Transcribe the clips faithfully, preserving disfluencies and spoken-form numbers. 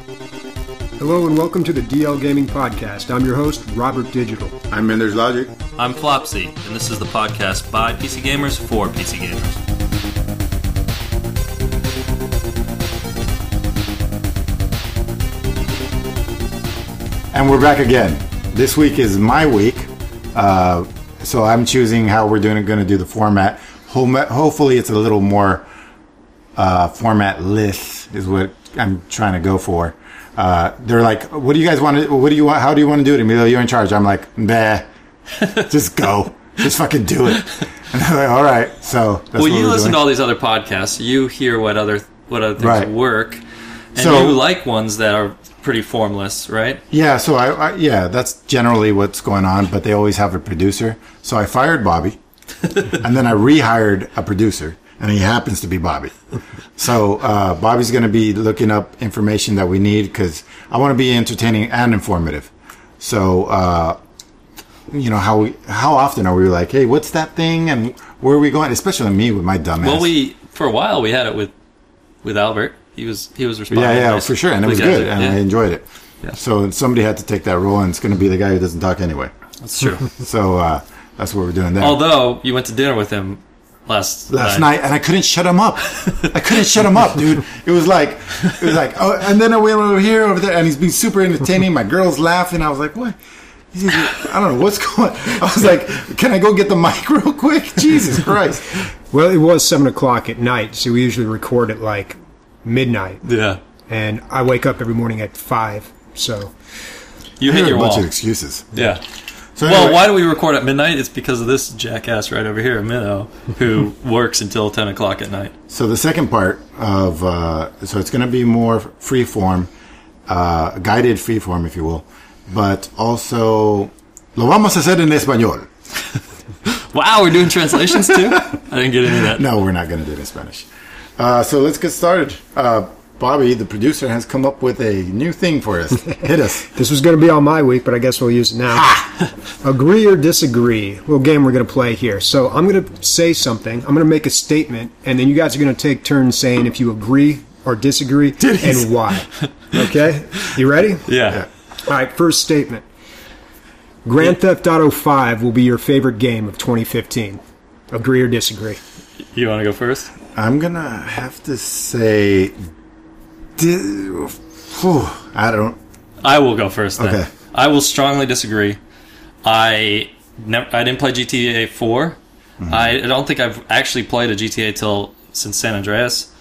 Hello and welcome to the D L Gaming Podcast. I'm your host, Robert Digital. I'm Mender's Logic. I'm Flopsy, and this is the podcast by P C Gamers for P C Gamers. And we're back again. This week is my week, uh, so I'm choosing how we're doing going to do the format. Hopefully it's a little more uh, format-less is what I'm trying to go for. Uh, they're like, what do you guys want to, what do you want, how do you want to do it? Emilio, you're in charge. I'm like, nah, just go. Just fucking do it. And they're like, all right. So that's well, what you we're listen doing. to all these other podcasts. You hear what other what other things Right. work, and So- you like ones that are pretty formless, right? Yeah, so I, I yeah, that's generally what's going on, but they always have a producer. So I fired Bobby, and then I rehired a producer, and he happens to be Bobby. So uh, Bobby's going to be looking up information that we need because I want to be entertaining and informative. So, uh, you know, how we, how often are we like, hey, what's that thing, and where are we going? Especially me with my dumbass. Well, we for a while we had it with with Albert. He was he was responding. Yeah, yeah, nice. for sure, and it was We got good, it, and yeah. I enjoyed it. Yeah. So somebody had to take that role, and it's going to be the guy who doesn't talk anyway. That's true. So uh, that's what we're doing there. Although you went to dinner with him last Last night, and I couldn't shut him up. I couldn't shut him up, dude. It was like, it was like, oh, and then I went over here, over there, and he's being super entertaining. My girl's laughing. I was like, what? He's like, I don't know what's going. I was like, can I go get the mic real quick? Jesus Christ! Well, it was seven o'clock at night, so we usually record at like midnight. Yeah, And I wake up every morning at five, so... you I hit heard your a bunch wall. of excuses. Yeah. So Well, anyway, why do we record at midnight? It's because of this jackass right over here, Minnow, who works until ten o'clock at night. So the second part of uh, so it's going to be more free form, uh, guided free form, if you will, but also lo vamos a hacer en español. Wow, we're doing translations too? I didn't get into that. No, we're not going to do it in Spanish. Uh, so let's get started. Uh, Bobby, the producer, has come up with a new thing for us. Hit us. This was going to be all my week, but I guess we'll use it now. Agree or disagree? Little game we're going to play here. So I'm going to say something. I'm going to make a statement, and then you guys are going to take turns saying if you agree or disagree and why. Okay? You ready? Yeah. All right, first statement. Grand Theft Auto five will be your favorite game of twenty fifteen. Agree or disagree? You want to go first? I'm going to have to say... Di- whew, I don't... I will go first then. Okay. I will strongly disagree. I never, I didn't play G T A four. Mm-hmm. I don't think I've actually played a G T A till since San Andreas.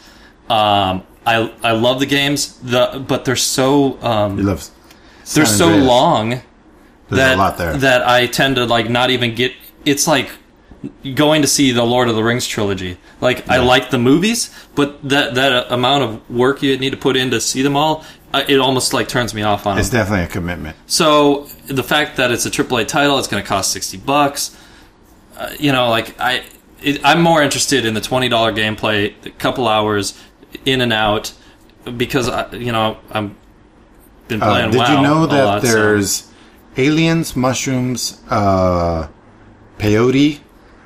Um, I I love the games, the but they're so um, He loves... they're San so Andreas. long There's that a lot there. that I tend to like not even get. It's like going to see the Lord of the Rings trilogy. Like I like the movies, but that that amount of work you need to put in to see them all, uh, it almost like turns me off on It's them. definitely a commitment. So the fact that it's a triple A title, it's going to cost sixty bucks. Uh, you know, like I, it, I'm more interested in the twenty dollar gameplay, a couple hours in and out, because I, you know I'm been Uh, playing. did WoW you know a that lot, so- there's aliens, mushrooms, uh, peyote,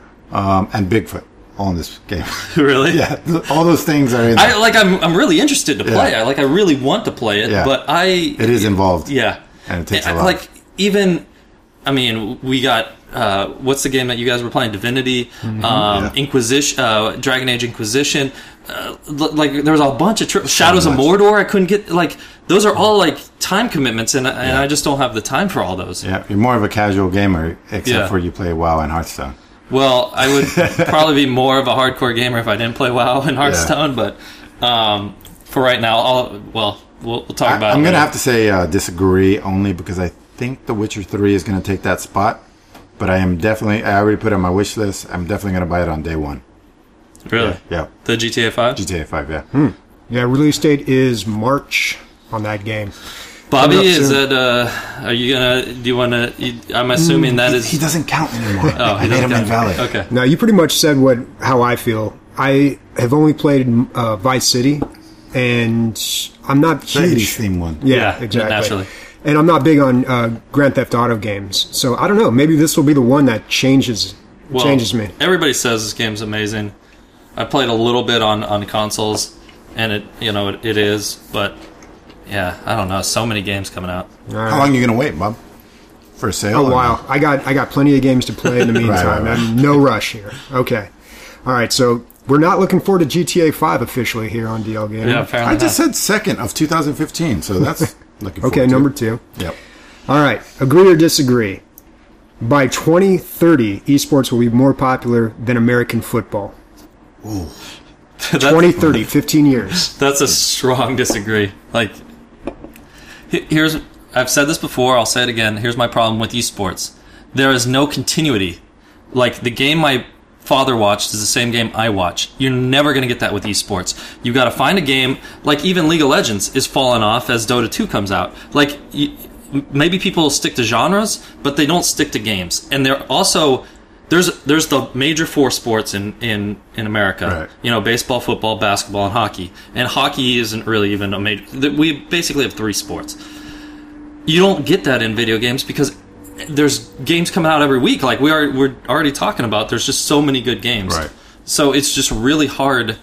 um, and Bigfoot all in this game? really? Yeah, th- all those things are in I like. I'm. I'm really interested to play. Yeah. I like. I really want to play it, Yeah. but I. It is involved. Yeah. And it takes a I- lot. Like even. I mean, we got. Uh, what's the game that you guys were playing? Divinity, um, Yeah. Inquisition, uh, Dragon Age Inquisition. Uh, l- like there was a bunch of tri- Shadows of much. Mordor. I couldn't get like those are all like time commitments, and and I just don't have the time for all those. Yeah, you're more of a casual gamer, except Yeah. for you play WoW and Hearthstone. Well, I would probably be more of a hardcore gamer if I didn't play WoW and Hearthstone, but um, for right now, I'll well, we'll, we'll talk I, about. I'm it going to later. have to say uh, disagree only because I think The Witcher three is going to take that spot. But I am definitely, I already put it on my wish list. I'm definitely going to buy it on day one. Really? Yeah. The G T A five? G T A five, yeah. Hmm. Yeah, release date is March on that game. Bobby, Coming up is soon. that, uh, are you gonna, do you wanna, you, I'm assuming that He, is, he doesn't count anymore. oh, I made him doesn't count. invalid. Okay. Now, you pretty much said what how I feel. I have only played uh, Vice City, and I'm not The huge. eighties theme one. Yeah, Yeah, exactly. naturally. And I'm not big on uh, Grand Theft Auto games, so I don't know. Maybe this will be the one that changes Well, changes me. Everybody says this game's amazing. I played a little bit on, on consoles, and it, you know, it, it is, but yeah, I don't know. So many games coming out. All right. How long are you going to wait, Bob? For a sale? A or while. no? I got I got plenty of games to play in the meantime. right, right. I'm no rush here. Okay. All right. So we're not looking forward to G T A five officially here on D L Gaming. Yeah, apparently I just not. said second of two thousand fifteen, so that's looking forward Okay, to. number two. Yep. All right. Agree or disagree? By twenty thirty, esports will be more popular than American football. That's- twenty thirty, fifteen years. That's a strong disagree. Like, he- here's I've said this before. I'll say it again. Here's my problem with esports. There is no continuity. Like the game my father watched is the same game I watch. You're never going to get that with esports. You got to find a game. Like even League of Legends is falling off as Dota two comes out. Like you, maybe people stick to genres, but they don't stick to games. And they're also there's there's the major four sports in in in America. Right. You know, baseball, football, basketball, and hockey. And hockey isn't really even a major. We basically have three sports. You don't get that in video games because there's games coming out every week. Like we are, we're already talking about. There's just so many good games. Right. So it's just really hard.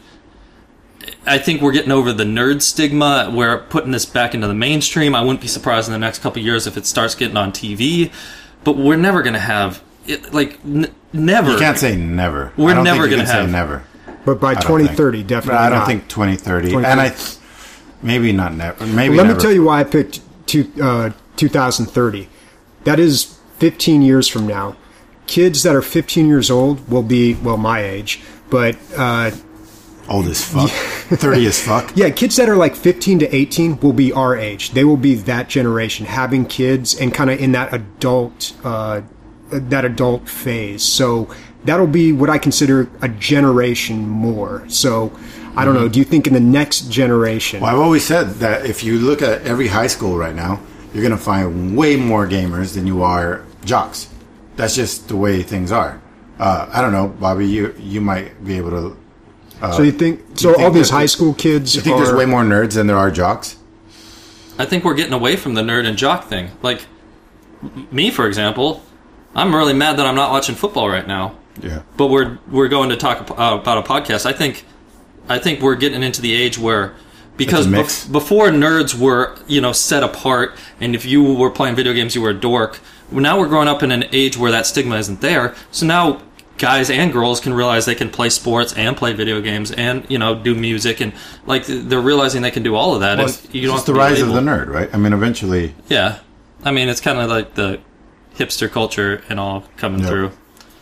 I think we're getting over the nerd stigma. We're putting this back into the mainstream. I wouldn't be surprised in the next couple of years if it starts getting on T V. But we're never going to have it. Like n- never. You can't say never. We're I don't never think you gonna can say have- never. But by I don't twenty think. thirty, But definitely I don't not. think twenty thirty. twenty And thirty. I th- maybe not never. Maybe Let never. me tell you why I picked two, uh, two thousand thirty. That is fifteen years from now. Kids that are fifteen years old will be, well, my age, but uh, Old as fuck. thirty as fuck. yeah, kids that are like fifteen to eighteen will be our age. They will be that generation, having kids and kind of in that adult, uh, that adult phase. So that'll be what I consider a generation more. So I don't know. Do you think in the next generation? Well, I've always said that if you look at every high school right now, you're going to find way more gamers than you are jocks. That's just the way things are. Uh, I don't know, Bobby. You you might be able to. Uh, so you think? So you think all these that- high school kids. You think are, there's way more nerds than there are jocks? I think we're getting away from the nerd and jock thing. Like m- me, for example, I'm really mad that I'm not watching football right now. Yeah. But we're we're going to talk uh, about a podcast. I think I think we're getting into the age where because It's a mix. bef- before nerds were you know set apart, and if you were playing video games, you were a dork. Now we're growing up in an age where that stigma isn't there. So now guys and girls can realize they can play sports and play video games and you know do music and like they're realizing they can do all of that. Well, and it's you don't just have the to be rise of the labeled. nerd, right? I mean, eventually. Yeah, I mean it's kind of like the hipster culture and all coming Yeah. through.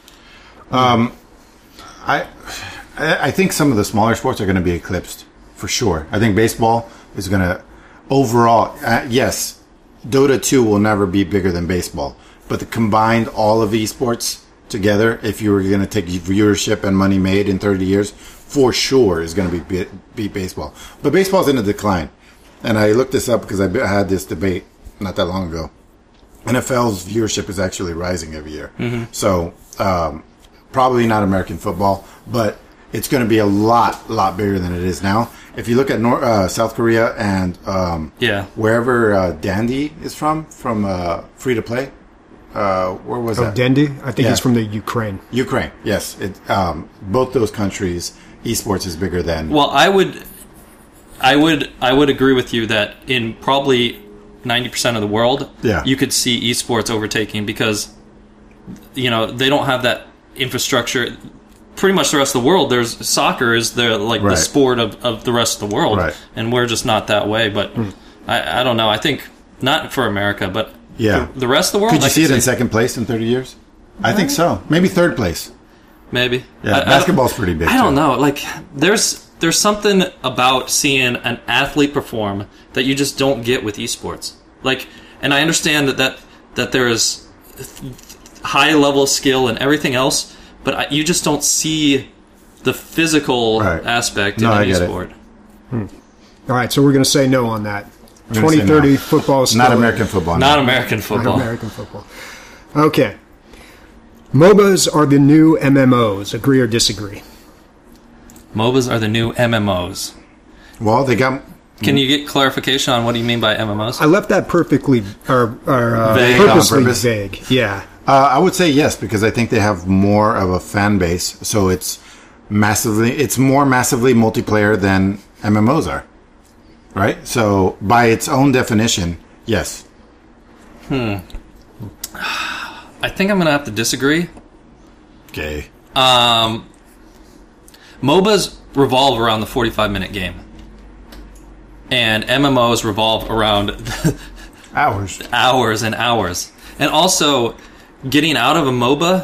I I I think some of the smaller sports are going to be eclipsed for sure. I think baseball is going to overall. Uh, yes, Dota two will never be bigger than baseball, but the combined all of esports together, if you were going to take viewership and money made in thirty years, for sure is going to be beat, beat baseball. But baseball's in a decline, and I looked this up because I had this debate not that long ago. N F L's viewership is actually rising every year, so. Um, Probably not American football, but it's going to be a lot, lot bigger than it is now. If you look at North, uh, South Korea and um, Yeah. wherever uh, Dandy is from, from uh, Free to Play, uh, where was Oh, that? Dendy? I think Yeah. he's from the Ukraine. Ukraine. Yes, it, um, both those countries, esports is bigger than. Well, I would, I would, I would agree with you that in probably ninety percent of the world, Yeah. you could see esports overtaking because, you know, they don't have that infrastructure. Pretty much the rest of the world, there's soccer is the like Right. the sport of, of the rest of the world, Right. and we're just not that way. But I, I don't know. I think not for America, but Yeah. the, the rest of the world. Could you I see it in say second place in thirty years? I think so. Maybe third place. maybe. Yeah, I- I don't- basketball's pretty big. I don't too. know. Like, there's there's something about seeing an athlete perform that you just don't get with esports. Like, and I understand that that, that there is high level skill and everything else, but I, you just don't see the physical Right. aspect No, in I an get it. esport. All right, so we're going to say no on that. I'm gonna say twenty thirty no. football is Not still- American football. Not no. American Not football. American football. Okay. MOBAs are the new M M Os. Agree or disagree? MOBAs are the new M M Os. Well, they got. Can you get clarification on what do you mean by M M Os? I left that perfectly, or, or uh, Vague on purposely purpose? vague. Yeah. Uh, I would say yes because I think they have more of a fan base, so it's massively, it's more massively multiplayer than M M Os are. right? So by its own definition, yes. I think I'm going to have to disagree. Okay. Um, MOBAs revolve around the forty-five minute game. And M M Os revolve around Hours. hours and hours. And also, getting out of a MOBA,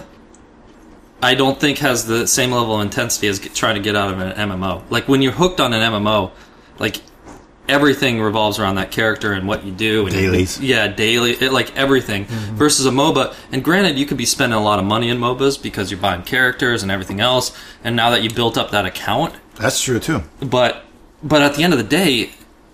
I don't think has the same level of intensity as get, trying to get out of an M M O. Like, when you're hooked on an M M O, like, everything revolves around that character and what you do. And Dailies. Yeah, daily, it, like everything. Mm-hmm. Versus a MOBA. And granted, you could be spending a lot of money in MOBAs because you're buying characters and everything else. And now that you built up that account. That's true, too. But but at the end of the day,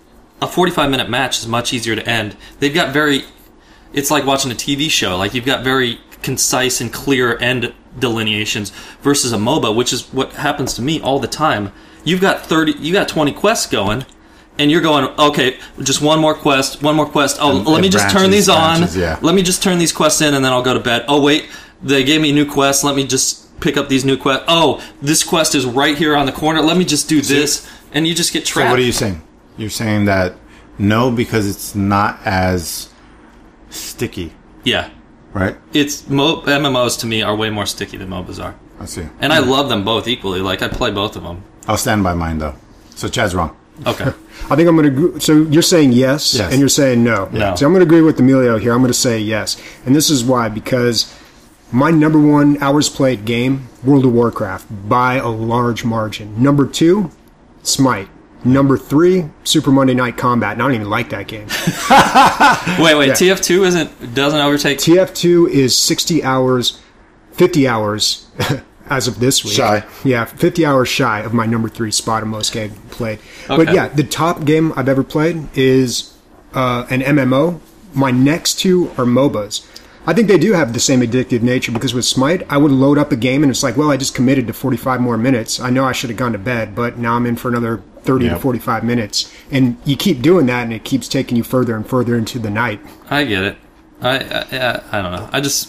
a forty-five minute match is much easier to end. They've got very... It's like watching a T V show. Like, you've got very concise and clear end delineations versus a MOBA, which is what happens to me all the time. You've got thirty, you got twenty quests going, and you're going, okay, just one more quest, one more quest. Oh, And let me it just branches, turn these branches, on. yeah. Let me just turn these quests in, and then I'll go to bed. Oh, wait, they gave me new quests. Let me just pick up these new quests. Oh, this quest is right here on the corner. Let me just do this. And you just get trapped. So what are you saying? You're saying that no, because it's not as sticky, Yeah. right? It's Mo- M M Os to me are way more sticky than MOBAs are. I see. And I love them both equally. Like, I play both of them. I'll stand by mine, though. So Chad's wrong. Okay. I think I'm going to. So you're saying yes, Yes. and you're saying no. No. So I'm going to agree with Emilio here. I'm going to say yes, and this is why, because my number one hours played game, World of Warcraft, by a large margin. Number two, Smite. Number three, Super Monday Night Combat. And I don't even like that game. Wait, wait. Yeah. T F two isn't doesn't overtake. T F two is sixty hours, fifty hours as of this week. Shy. Yeah, fifty hours shy of my number three spot of most game played. But Okay. yeah, the top game I've ever played is uh, an M M O. My next two are MOBAs. I think they do have the same addictive nature because with Smite, I would load up a game and it's like, well, I just committed to forty-five more minutes. I know I should have gone to bed, but now I'm in for another thirty Yep. to forty-five minutes. And you keep doing that and it keeps taking you further and further into the night. I get it. I, I I I don't know. I just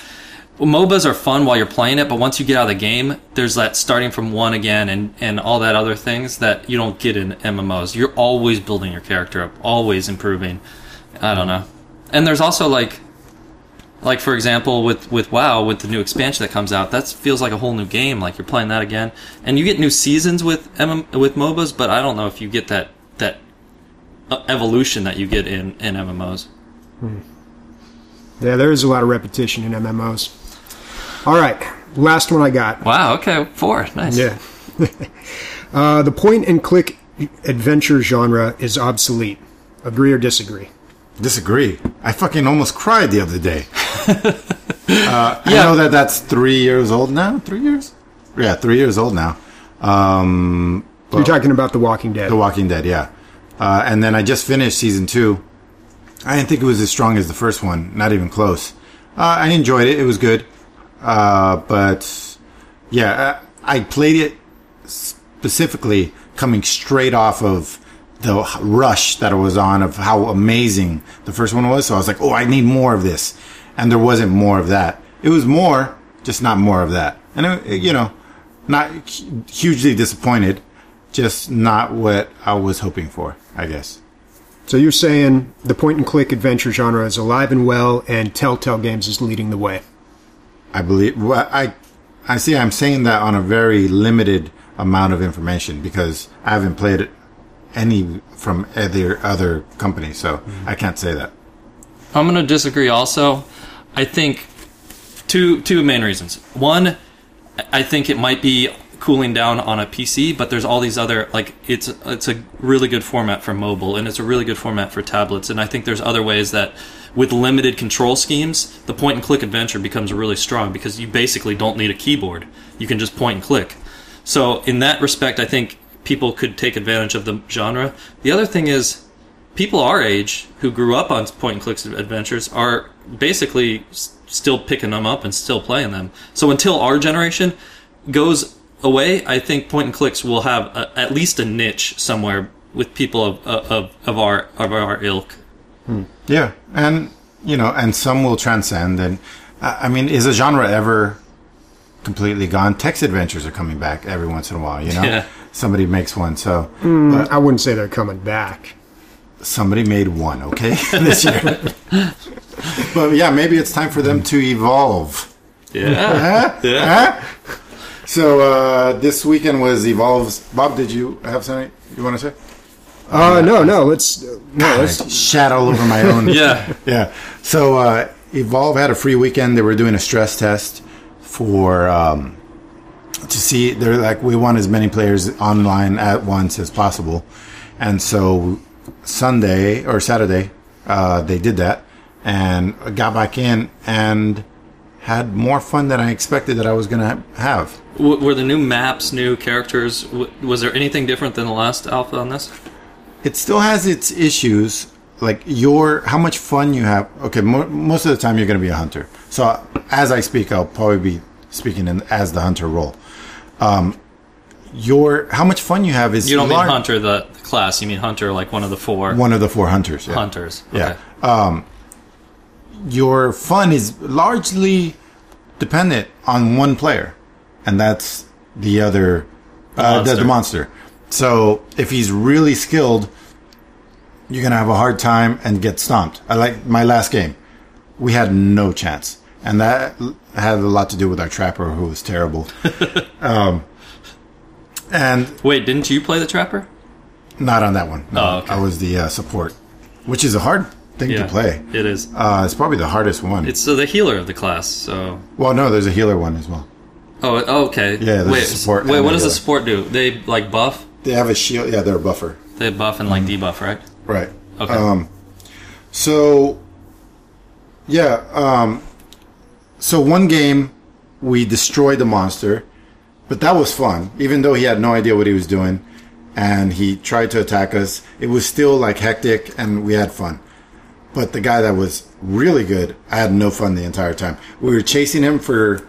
well, MOBAs are fun while you're playing it, but once you get out of the game, there's that starting from one again and and all that other things that you don't get in M M Os. You're always building your character up, always improving. I don't know. And there's also like. Like, for example, with, with WoW, with the new expansion that comes out, that feels like a whole new game. Like, you're playing that again. And you get new seasons with M M- with MOBAs, but I don't know if you get that that uh, evolution that you get in, in M M Os. Yeah, there is a lot of repetition in M M Os. All right, last one I got. Wow, okay, four. Nice. Yeah. uh, the point-and-click adventure genre is obsolete. Agree or disagree? Disagree. I fucking almost cried the other day. uh, I know that that's three years old now. Three years? Yeah, three years old now. Um, You're talking about The Walking Dead. The Walking Dead, yeah. Uh, and then I just finished season two. I didn't think it was as strong as the first one. Not even close. Uh, I enjoyed it. It was good. Uh, but, yeah, I, I played it specifically coming straight off of the rush that it was on of how amazing the first one was. So I was like, oh, I need more of this. And there wasn't more of that. It was more, just not more of that. And, it, you know, not hugely disappointed, just not what I was hoping for, I guess. So you're saying the point-and-click adventure genre is alive and well, and Telltale Games is leading the way. I believe, well, I, I see I'm saying that on a very limited amount of information because I haven't played it any from other other companies, so mm-hmm. I can't say that. I'm going to disagree also. I think two two main reasons. One, I think it might be cooling down on a P C, but there's all these other, like, it's it's a really good format for mobile, and it's a really good format for tablets, and I think there's other ways that with limited control schemes, the point-and-click adventure becomes really strong because you basically don't need a keyboard. You can just point and click. So in that respect, I think people could take advantage of the genre. The other thing is, people our age who grew up on point-and-click adventures are basically s- still picking them up and still playing them. So until our generation goes away, I think point-and-clicks will have a, at least a niche somewhere with people of of, of our of our ilk. Hmm. Yeah, and you know, and some will transcend. And I mean, is a genre ever completely gone? Text adventures are coming back every once in a while, you know. Yeah. somebody makes one. So Mm, I wouldn't say they're coming back. somebody made one, okay, this year. But yeah, maybe it's time for them to evolve. Yeah. Huh? Huh? So uh, this weekend was Evolve's. Bob, did you have something you want to say? Uh, no, no, let's no, I let's. shat all over my own. Yeah. Yeah. So uh, Evolve had a free weekend. They were doing a stress test for um, to see. They're like, we want as many players online at once as possible, and so Sunday or Saturday uh, they did that and got back in and had more fun than I expected that I was going to have. W- were the new maps, new characters? W- was there anything different than the last alpha on this? It still has its issues, like your how much fun you have. Okay, mo- most of the time you're going to be a hunter. So as I speak, I'll probably be speaking in, as the hunter role. Um, your how much fun you have is You don't lar- mean hunter the, the class. You mean hunter like one of the four one of the four hunters. Yeah. hunters. Okay. Yeah. Um, your fun is largely dependent on one player, and that's the other, The uh, the, monster. the monster. So if he's really skilled, you're gonna have a hard time and get stomped. I like my last game; we had no chance, and that had a lot to do with our trapper, who was terrible. um, and Wait, didn't you play the trapper? not on that one. No, Oh, okay. I was the uh, support, which is a hard thing Yeah, to play. it is. Uh, it's probably the hardest one. It's uh, the healer of the class. So. Well, no, there's a healer one as well. Oh, oh, okay. Yeah, there's wait, a support wait. and What a does the healer. support do? They like buff. They have a shield. Yeah, they're a buffer. They buff and like debuff, right? Right. Okay. Um, so, yeah. Um, so one game, we destroyed the monster, but that was fun. Even though he had no idea what he was doing, and he tried to attack us, it was still like hectic, and we had fun. But the guy that was really good, I had no fun the entire time. We were chasing him for,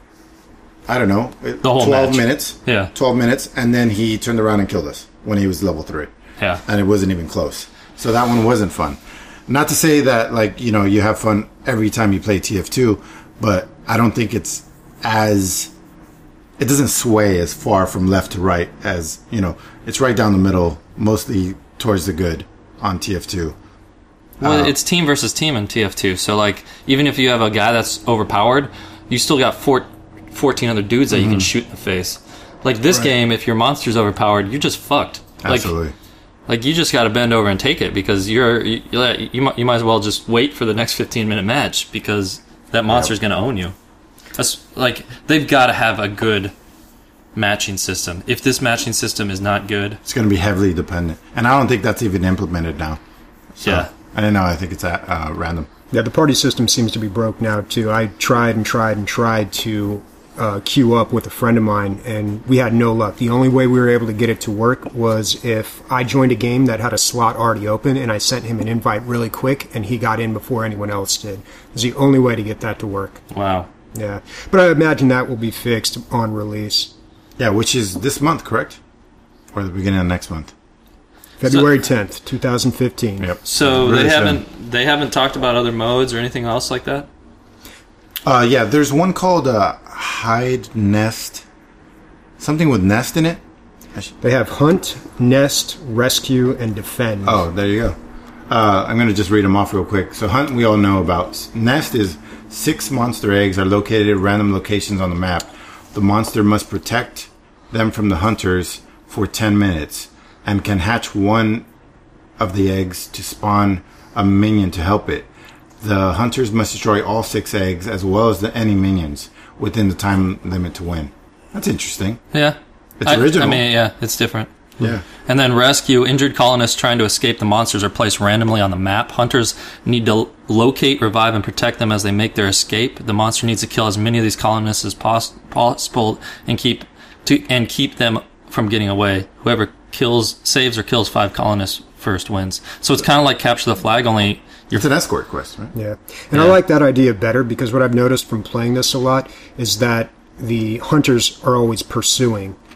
I don't know, The whole twelve match. minutes. Yeah. twelve minutes, and then he turned around and killed us when he was level three. Yeah. And it wasn't even close. So that one wasn't fun. Not to say that, like, you know, you have fun every time you play T F two, but I don't think it's as... It doesn't sway as far from left to right as, you know, it's right down the middle, mostly towards the good on T F two. Well, Uh, it's team versus team in T F two. So, like, even if you have a guy that's overpowered, you still got four, fourteen other dudes that you can shoot in the face. Like, this Right. game, if your monster's overpowered, you're just fucked. Like, Absolutely. like you just got to bend over and take it because you're you, you, you, might, you might as well just wait for the next fifteen minute match because that monster's going to own you. That's, like, they've got to have a good matching system. If this matching system is not good, It's going to be heavily dependent. And I don't think that's even implemented now. So, yeah. I don't know. I think it's at, uh, random. Yeah, the party system seems to be broke now too. I tried and tried and tried to uh, queue up with a friend of mine, and we had no luck. The only way we were able to get it to work was if I joined a game that had a slot already open, and I sent him an invite really quick, and he got in before anyone else did. It was the only way to get that to work. Wow. Yeah, but I imagine that will be fixed on release. Yeah, which is this month, correct? Or the beginning of next month? February tenth, twenty fifteen. Yep. So Really they soon. haven't they haven't talked about other modes or anything else like that? Uh, yeah, there's one called uh, Hide Nest. Something with nest in it. I sh- They have hunt, nest, rescue, and defend. Oh, there you go. Uh, I'm going to just read them off real quick. So Hunt, we all know about. Nest is six monster eggs are located at random locations on the map. The monster must protect them from the hunters for ten minutes and can hatch one of the eggs to spawn a minion to help it. The hunters must destroy all six eggs as well as the any minions within the time limit to win. That's interesting. Yeah. It's I, original. I mean, yeah, it's different. Yeah. And then rescue. Injured colonists trying to escape the monsters are placed randomly on the map. Hunters need to locate, revive, and protect them as they make their escape. The monster needs to kill as many of these colonists as pos- possible and keep to and keep them from getting away. Whoever kills, saves, or kills five colonists first wins. So it's kind of like capture the flag, only you're It's an escort quest, right? Yeah. And I Yeah. like that idea better because what I've noticed from playing this a lot is that the hunters are always pursuing.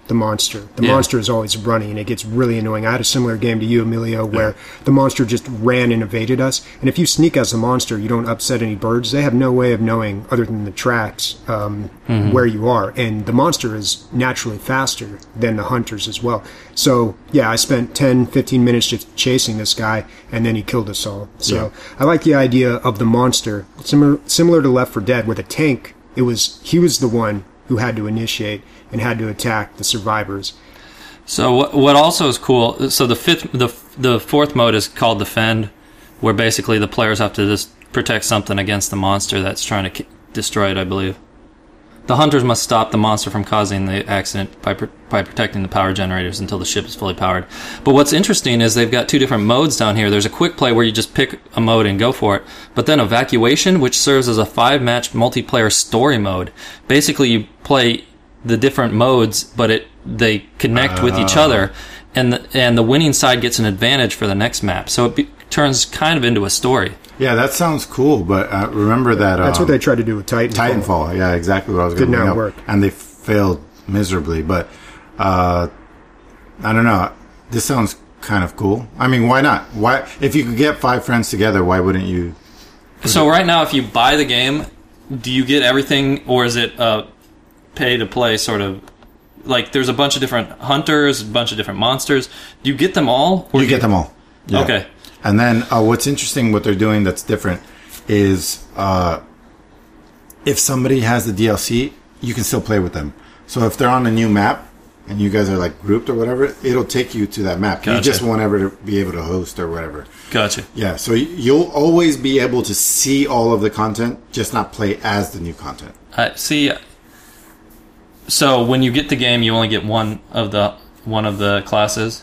the monster. The Yeah. monster is always running, and it gets really annoying. I had a similar game to you, Emilio, where the monster just ran and evaded us. And if you sneak as the monster, you don't upset any birds. They have no way of knowing, other than the tracks, um, Mm-hmm. where you are. And the monster is naturally faster than the hunters as well. So, yeah, I spent ten, fifteen minutes just chasing this guy, and then he killed us all. So, Yeah. I like the idea of the monster. Similar, similar to Left four Dead, where the tank, it was he was the one who had to initiate and had to attack the survivors. So what what also is cool? So the fifth, the the fourth mode is called Defend, where basically the players have to just protect something against the monster that's trying to ki- destroy it. I believe the hunters must stop the monster from causing the accident by pr- by protecting the power generators until the ship is fully powered. But what's interesting is they've got two different modes down here. There's a quick play where you just pick a mode and go for it, but then Evacuation, which serves as a five-match multiplayer story mode. Basically, you play the different modes, but it they connect with each other, and the, and the winning side gets an advantage for the next map. So it be, turns kind of into a story. Yeah, that sounds cool, but uh, remember that... Uh, That's what they tried to do with Titanfall. Titanfall, yeah, exactly what I was going Did to bring not up. work. And they failed miserably, but uh, I don't know. This sounds kind of cool. I mean, why not? Why if you could get five friends together, why wouldn't you? So right now, if you buy the game, do you get everything, or is it uh, pay to play sort of? Like, there's a bunch of different hunters, a bunch of different monsters. Do you get them all? Or You get them all. Yeah. Okay. And then uh, what's interesting, what they're doing that's different, is uh, if somebody has the D L C, you can still play with them. So if they're on a new map and you guys are like grouped or whatever, it'll take you to that map. You Gotcha. just won't ever be able to host or whatever. Gotcha. Yeah, so y- you'll always be able to see all of the content, just not play as the new content. I see. So when you get the game, you only get one of the one of the classes.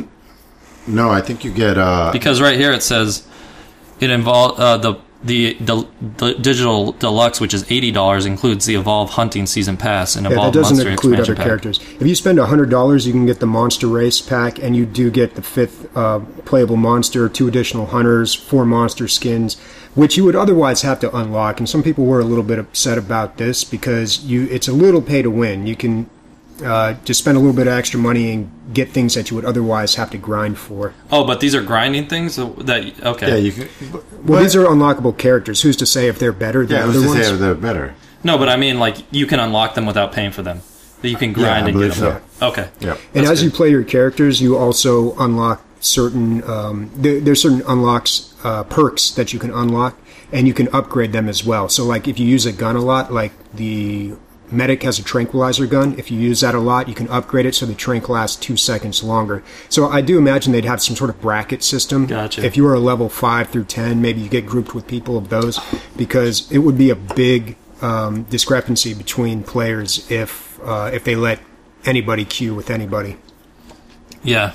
No, I think you get... Uh, Because right here it says it involve uh, the, the the the digital deluxe, which is eighty dollars, includes the Evolve Hunting Season Pass and Yeah, that Evolve doesn't Monster include Expansion other Pack. characters. If you spend one hundred dollars, you can get the Monster Race pack, and you do get the fifth uh, playable monster, two additional hunters, four monster skins, which you would otherwise have to unlock. And some people were a little bit upset about this because you it's a little pay to win. You can uh, just spend a little bit of extra money and get things that you would otherwise have to grind for. Oh, but these are grinding things that okay. yeah, you can... But, Well, these are unlockable characters. Who's to say if they're better than yeah, other who's to ones? say they're better? No, but I mean, like, you can unlock them without paying for them. You can grind Yeah, I and believe get them. so. Okay. Yeah. And That's as you good. play your characters, you also unlock certain. Um, there, there's certain unlocks, uh, perks that you can unlock, and you can upgrade them as well. So, like if you use a gun a lot, like the medic has a tranquilizer gun. If you use that a lot, you can upgrade it so the tranq lasts two seconds longer. So I do imagine they'd have some sort of bracket system. Gotcha. If you were a level five through ten, maybe you get grouped with people of those, because it would be a big um, discrepancy between players if uh, if they let anybody queue with anybody. Yeah,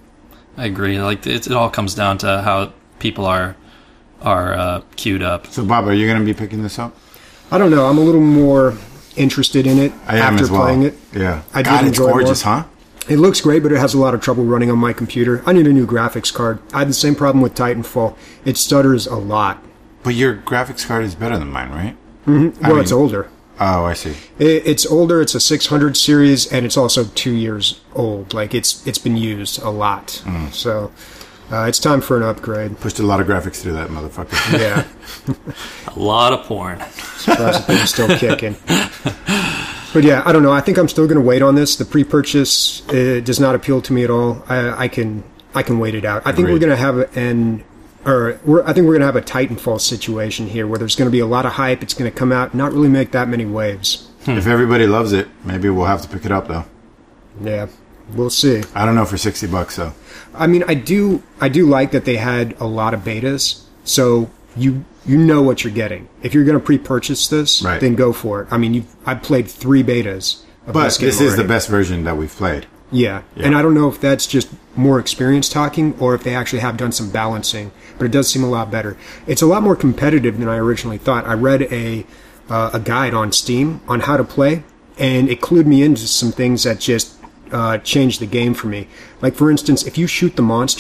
I agree. Like it, it all comes down to how people are are uh, queued up. So, Bob, are you going to be picking this up? I don't know. I'm a little more interested in it I am after as well. playing it. Yeah. I did God, it's enjoy it gorgeous, more. huh? It looks great, but it has a lot of trouble running on my computer. I need a new graphics card. I had the same problem with Titanfall. It stutters a lot. But your graphics card is better than mine, right? Mm-hmm. Well, mean- it's older. Oh, I see. It, it's older. It's a six hundred series, and it's also two years old. Like it's it's been used a lot. Mm. So uh, it's time for an upgrade. Pushed a lot of graphics through that motherfucker. Yeah, A lot of porn. surprised the thing's still kicking. But yeah, I don't know. I think I'm still going to wait on this. The pre-purchase uh, does not appeal to me at all. I, I can I can wait it out. I think Agreed. we're going to have an or we're, I think we're going to have a Titanfall situation here where there's going to be a lot of hype. It's going to come out, not really make that many waves. If everybody loves it, maybe we'll have to pick it up, though. Yeah, we'll see. I don't know for sixty bucks, though. I mean, I do I do like that they had a lot of betas, so you you know what you're getting. If you're going to pre-purchase this, Right. then go for it. I mean, you've, I've played three betas of But this game this is the already. best version that we've played. Yeah. Yeah. And I don't know if that's just more experience talking or if they actually have done some balancing, but it does seem a lot better. It's a lot more competitive than I originally thought. I read a uh, a guide on Steam on how to play, and it clued me into some things that just uh, changed the game for me. Like, for instance, if you shoot the monster,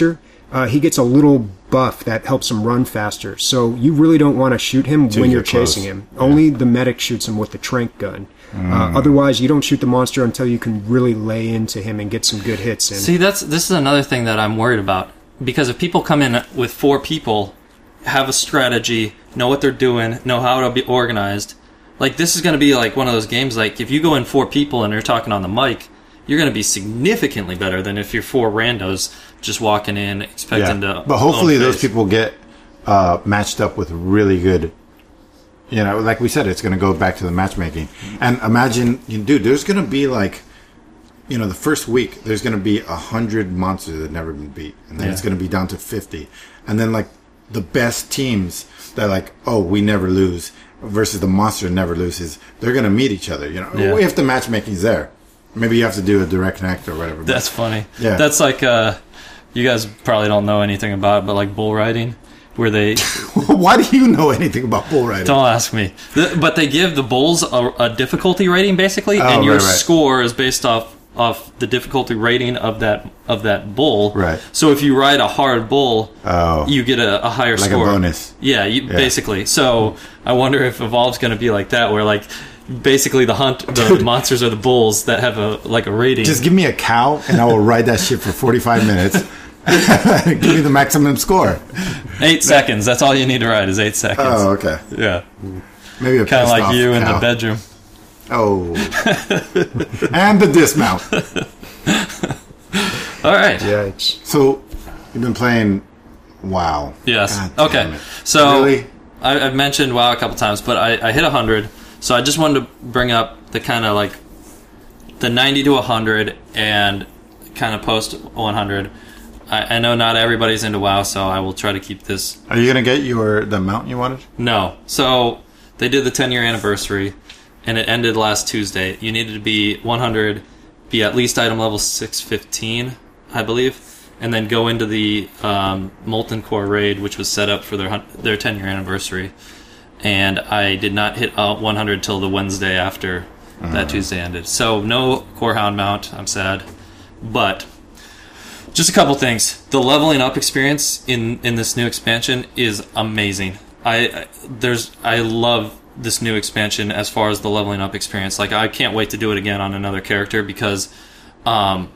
uh, he gets a little buff that helps him run faster. So you really don't want to shoot him Till when you you're get close. chasing him. Only the medic shoots him with the tranq gun. Mm. Uh, otherwise, you don't shoot the monster until you can really lay into him and get some good hits in. See, that's this is another thing that I'm worried about. Because if people come in with four people, have a strategy, know what they're doing, know how to be organized, like this is going to be like one of those games, like if you go in four people and you're talking on the mic, you're going to be significantly better than if you're four randos just walking in expecting Yeah. to. But hopefully own those face. people get uh, matched up with really good. You know, like we said, it's going to go back to the matchmaking. And imagine, you dude, there's going to be like, you know, the first week, there's going to be a hundred monsters that have never been beat. And then Yeah. it's going to be down to fifty. And then, like, the best teams that, like, oh, we never lose versus the monster never loses, they're going to meet each other, you know, Yeah. if the matchmaking's there. Maybe you have to do a direct connect or whatever. but- That's funny. Yeah. That's like, uh, you guys probably don't know anything about it, but like bull riding, where they. Why do you know anything about bull riding? Don't ask me. The, but they give the bulls a, a difficulty rating, basically, Oh, and your right, right. score is based off off the difficulty rating of that of that bull. Right. So if you ride a hard bull, Oh. you get a, a higher Like a score. bonus. Yeah, you, basically. So I wonder if Evolve's going to be like that, where like basically the hunt the monsters are the bulls that have a like a rating. Just give me a cow and I will ride that shit for forty-five minutes. Give me the maximum score. eight seconds. That's all you need to ride is eight seconds. Oh, okay. Yeah. Maybe a Kind of pissed like off you in cow. the bedroom. Oh. And the dismount. All right. Yikes. So, you've been playing WoW. Yes. God Okay. damn it. So Really? I, I've mentioned WoW a couple times, but I, I hit one hundred. So I just wanted to bring up the kind of like the ninety to one hundred and kind of post one hundred. I, I know not everybody's into WoW, so I will try to keep this. Are you going to get your the mount you wanted? No. So they did the ten year anniversary, and it ended last Tuesday. You needed to be one hundred, be at least item level six fifteen, I believe, and then go into the um, Molten Core raid, which was set up for their hun- their ten year anniversary. And I did not hit uh, one hundred till the Wednesday after that Tuesday ended. So no Core Hound mount. I'm sad, but just a couple things. The leveling up experience in in this new expansion is amazing. I I- there's I love this new expansion as far as the leveling up experience. Like I can't wait to do it again on another character because um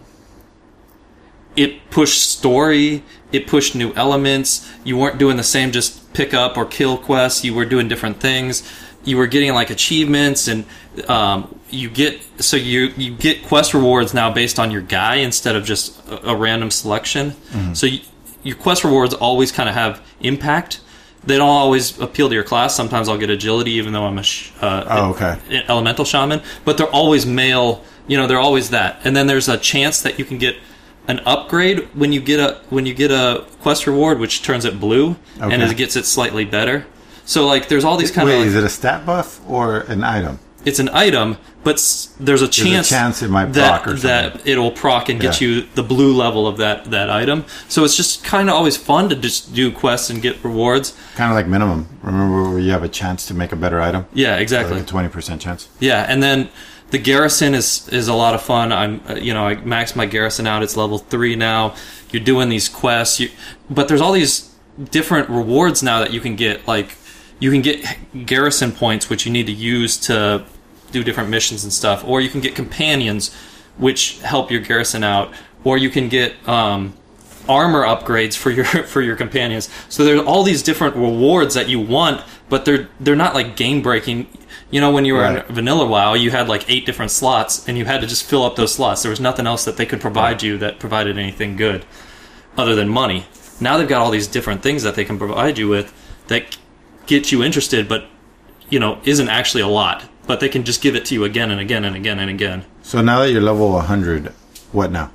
it pushed story, it pushed new elements. You weren't doing the same just pick up or kill quests. You were doing different things. You were getting like achievements, and um, you get so you you get quest rewards now based on your guy instead of just a, a random selection. Mm-hmm. So you, your quest rewards always kind of have impact. They don't always appeal to your class. Sometimes I'll get agility, even though I'm a sh- uh, Oh, okay. an elemental shaman. But they're always male. You know, they're always that. And then there's a chance that you can get an upgrade when you get a when you get a quest reward, which turns it blue, and Okay. it gets it slightly better. So like, there's all these kind Wait, of. is Like, it a stat buff or an item? it's an item, but s- there's a chance, chance it might that proc or that something. it'll proc and get Yeah. you the blue level of that that item. So it's just kind of always fun to just do quests and get rewards. Kind of like minimum. Remember where you have a chance to make a better item? Yeah, exactly. Like a twenty percent chance. Yeah, and then the garrison is is a lot of fun. I'm uh, you know I maxed my garrison out. It's level three now. You're doing these quests, you, but there's all these different rewards now that you can get. Like you can get garrison points, which you need to use to do different missions and stuff, or you can get companions, which help your garrison out, or you can get um, armor upgrades for your for your companions. So there's all these different rewards that you want, but they're they're not like game breaking. You know, when you were Right. in vanilla WoW, you had like eight different slots, and you had to just fill up those slots. There was nothing else that they could provide you that provided anything good, other than money. Now they've got all these different things that they can provide you with that get you interested, but you know, isn't actually a lot. But they can just give it to you again and again and again and again. So now that you're level one hundred, what now?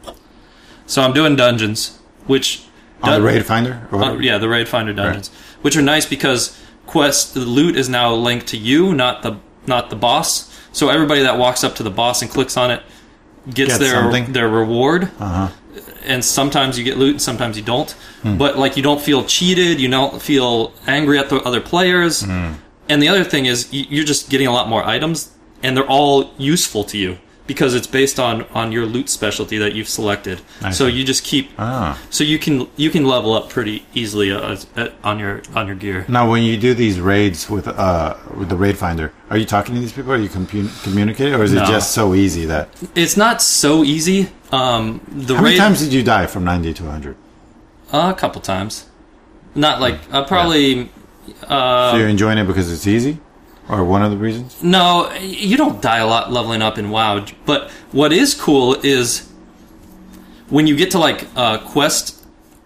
So I'm doing dungeons, which On dun- the raid finder? Or Uh, whatever? yeah, the raid finder dungeons, which are nice because quest the loot is now linked to you, not the not the boss. So everybody that walks up to the boss and clicks on it gets Gets their something. their reward. Uh-huh. And sometimes you get loot, and sometimes you don't. But like you don't feel cheated, you don't feel angry at the other players. And the other thing is y- you're just getting a lot more items, and they're all useful to you. because it's based on, on your loot specialty that you've selected. I so see. you just keep Ah. so you can you can level up pretty easily uh, uh, on your on your gear. Now, when you do these raids with uh with the raid finder, are you talking to these people? Are you compu- communicating, or is it No. just so easy that? It's not so easy. Um, the How many raid times did you die from ninety to one hundred? uh, a couple times, not like uh, probably. Uh, So you're enjoying it because it's easy, or one of the reasons? No, you don't die a lot leveling up in WoW. But what is cool is when you get to like a quest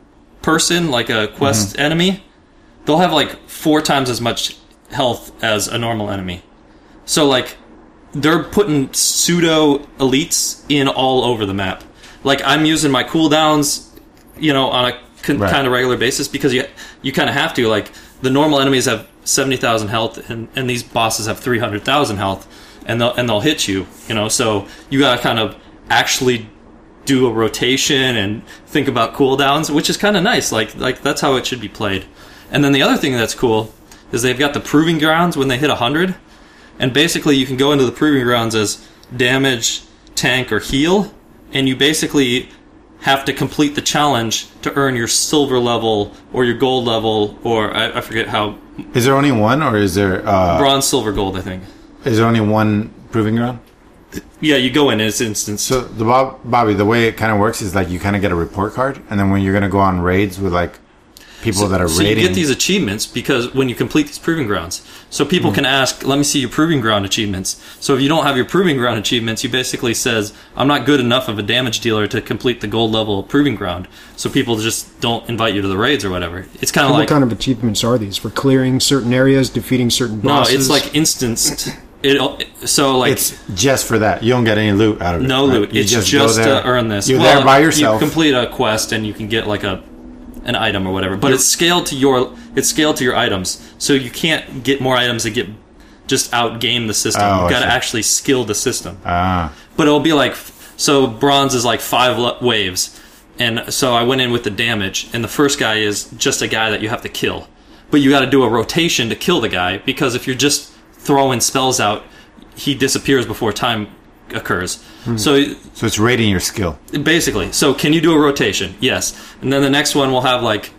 person, like a quest Mm-hmm. enemy, they'll have like four times as much health as a normal enemy. So like they're putting pseudo elites in all over the map. Like I'm using my cooldowns, you know, on a con- Right. kind of regular basis because you you kind of have to. Like the normal enemies have seventy thousand health, and, and these bosses have three hundred thousand health, and they'll and they'll hit you. You know, so you got to kind of actually do a rotation and think about cooldowns, which is kind of nice. Like like that's how it should be played. And then the other thing that's cool is they've got the proving grounds when they hit one hundred, and basically you can go into the proving grounds as damage, tank, or heal, and you basically have to complete the challenge to earn your silver level or your gold level, or I, I forget how, Is there only one, or is there uh, bronze, silver, gold, I think. is there only one proving ground? Yeah, you go in this instance. So the Bob, Bobby, the way it kind of works is like you kind of get a report card, and then when you're going to go on raids with like people that are so raiding, you get these achievements because when you complete these proving grounds, so people can ask, "Let me see your proving ground achievements." So if you don't have your proving ground achievements, you basically says, "I'm not good enough of a damage dealer to complete the gold level proving ground." So people just don't invite you to the raids or whatever. It's kind of What like kind of achievements are these? For clearing certain areas, defeating certain no, bosses? it's like instanced. It so like it's just for that. You don't get any loot out of it. no right? loot. You It's just, go there, to earn this. You're Well, there by yourself. You complete a quest and you can get like a an item or whatever. But it's scaled to your it's scaled to your items. So you can't get more items that get just out game the system. Oh, You've I got to see. actually skill the system. Ah, But it'll be like so bronze is like five le- waves. And so I went in with the damage, and the first guy is just a guy that you have to kill. But you got to do a rotation to kill the guy, because if you're just throwing spells out, he disappears before time occurs. So so it's rating your skill. basically, so can you do a rotation? Yes. And then the next one will have like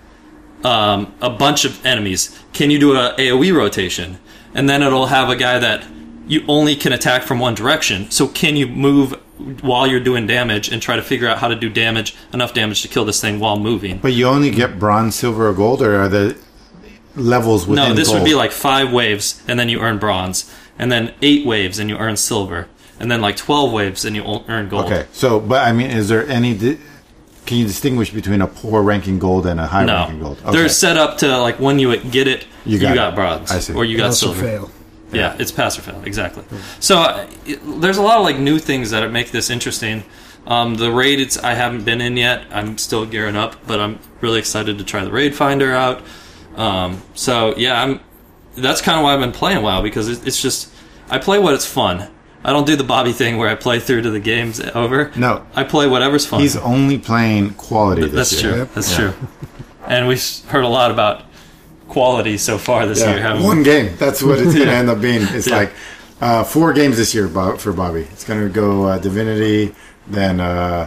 um, a bunch of enemies. Can you do a AoE rotation? And then it'll have a guy that you only can attack from one direction. So can you move while you're doing damage and try to figure out how to do damage, enough damage to kill this thing while moving? But you only get bronze, silver, or gold, or are the levels within No, this gold? would be like five waves, and then you earn bronze. And then eight waves, and you earn silver. And then like twelve waves, and you o- earn gold. Okay, so but I mean, is there any? Di- can you distinguish between a poor ranking gold and a high No, ranking gold? Okay. they're set up to like when you get it, You you got got, it. bronze, I see. or you got Pass or silver. fail. Yeah, it's pass or fail, exactly. So uh, it, there's a lot of like new things that make this interesting. Um, the raid, it's, I haven't been in yet. I'm still gearing up, but I'm really excited to try the raid finder out. Um, so yeah, I'm. That's kind of why I've been playing WoW, because it, it's just I play what it's fun. I don't do the Bobby thing where I play through to the game's over. No. I play whatever's fun. He's only playing quality this That's year. true. Yep. That's Yeah. true. And we've heard a lot about quality so far this year. Yeah, Haven't one we? game. That's what it's going to Yeah. end up being. It's Yeah. like uh, four games this year Bob, for Bobby. It's going to go uh, Divinity, then uh,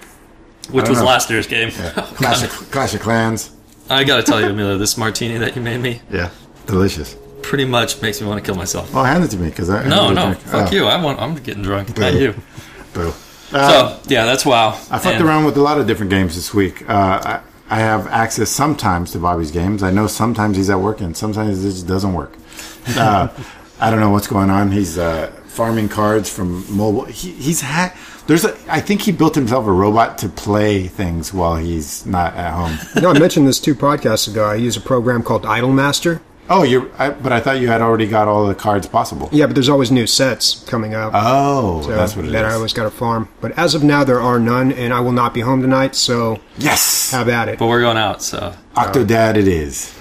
Which I don't was know. last year's game. Clash, of, Clash of Clans. I gotta tell you, Emilio, this martini that you made me Yeah, delicious. pretty much makes me want to kill myself. Well, hand it to me because I I No, never no, drink. fuck Oh, you. I want. I'm getting drunk, Boo. not you. Boo. Uh, So yeah, that's WoW. I fucked And around with a lot of different games this week. Uh, I, I have access sometimes to Bobby's games. I know sometimes he's at work and sometimes it just doesn't work. Uh, I don't know what's going on. He's uh, farming cards from mobile. He, he's had. There's a. I think he built himself a robot to play things while he's not at home. No, I mentioned this two podcasts ago. I use a program called Idolmaster. Oh, you're. I, but I thought you had already got all the cards possible. Yeah, but there's always new sets coming out. Oh, so that's what it is. that I always got to farm. But as of now, there are none, and I will not be home tonight, so Yes, have at it. But we're going out, so Octodad it is.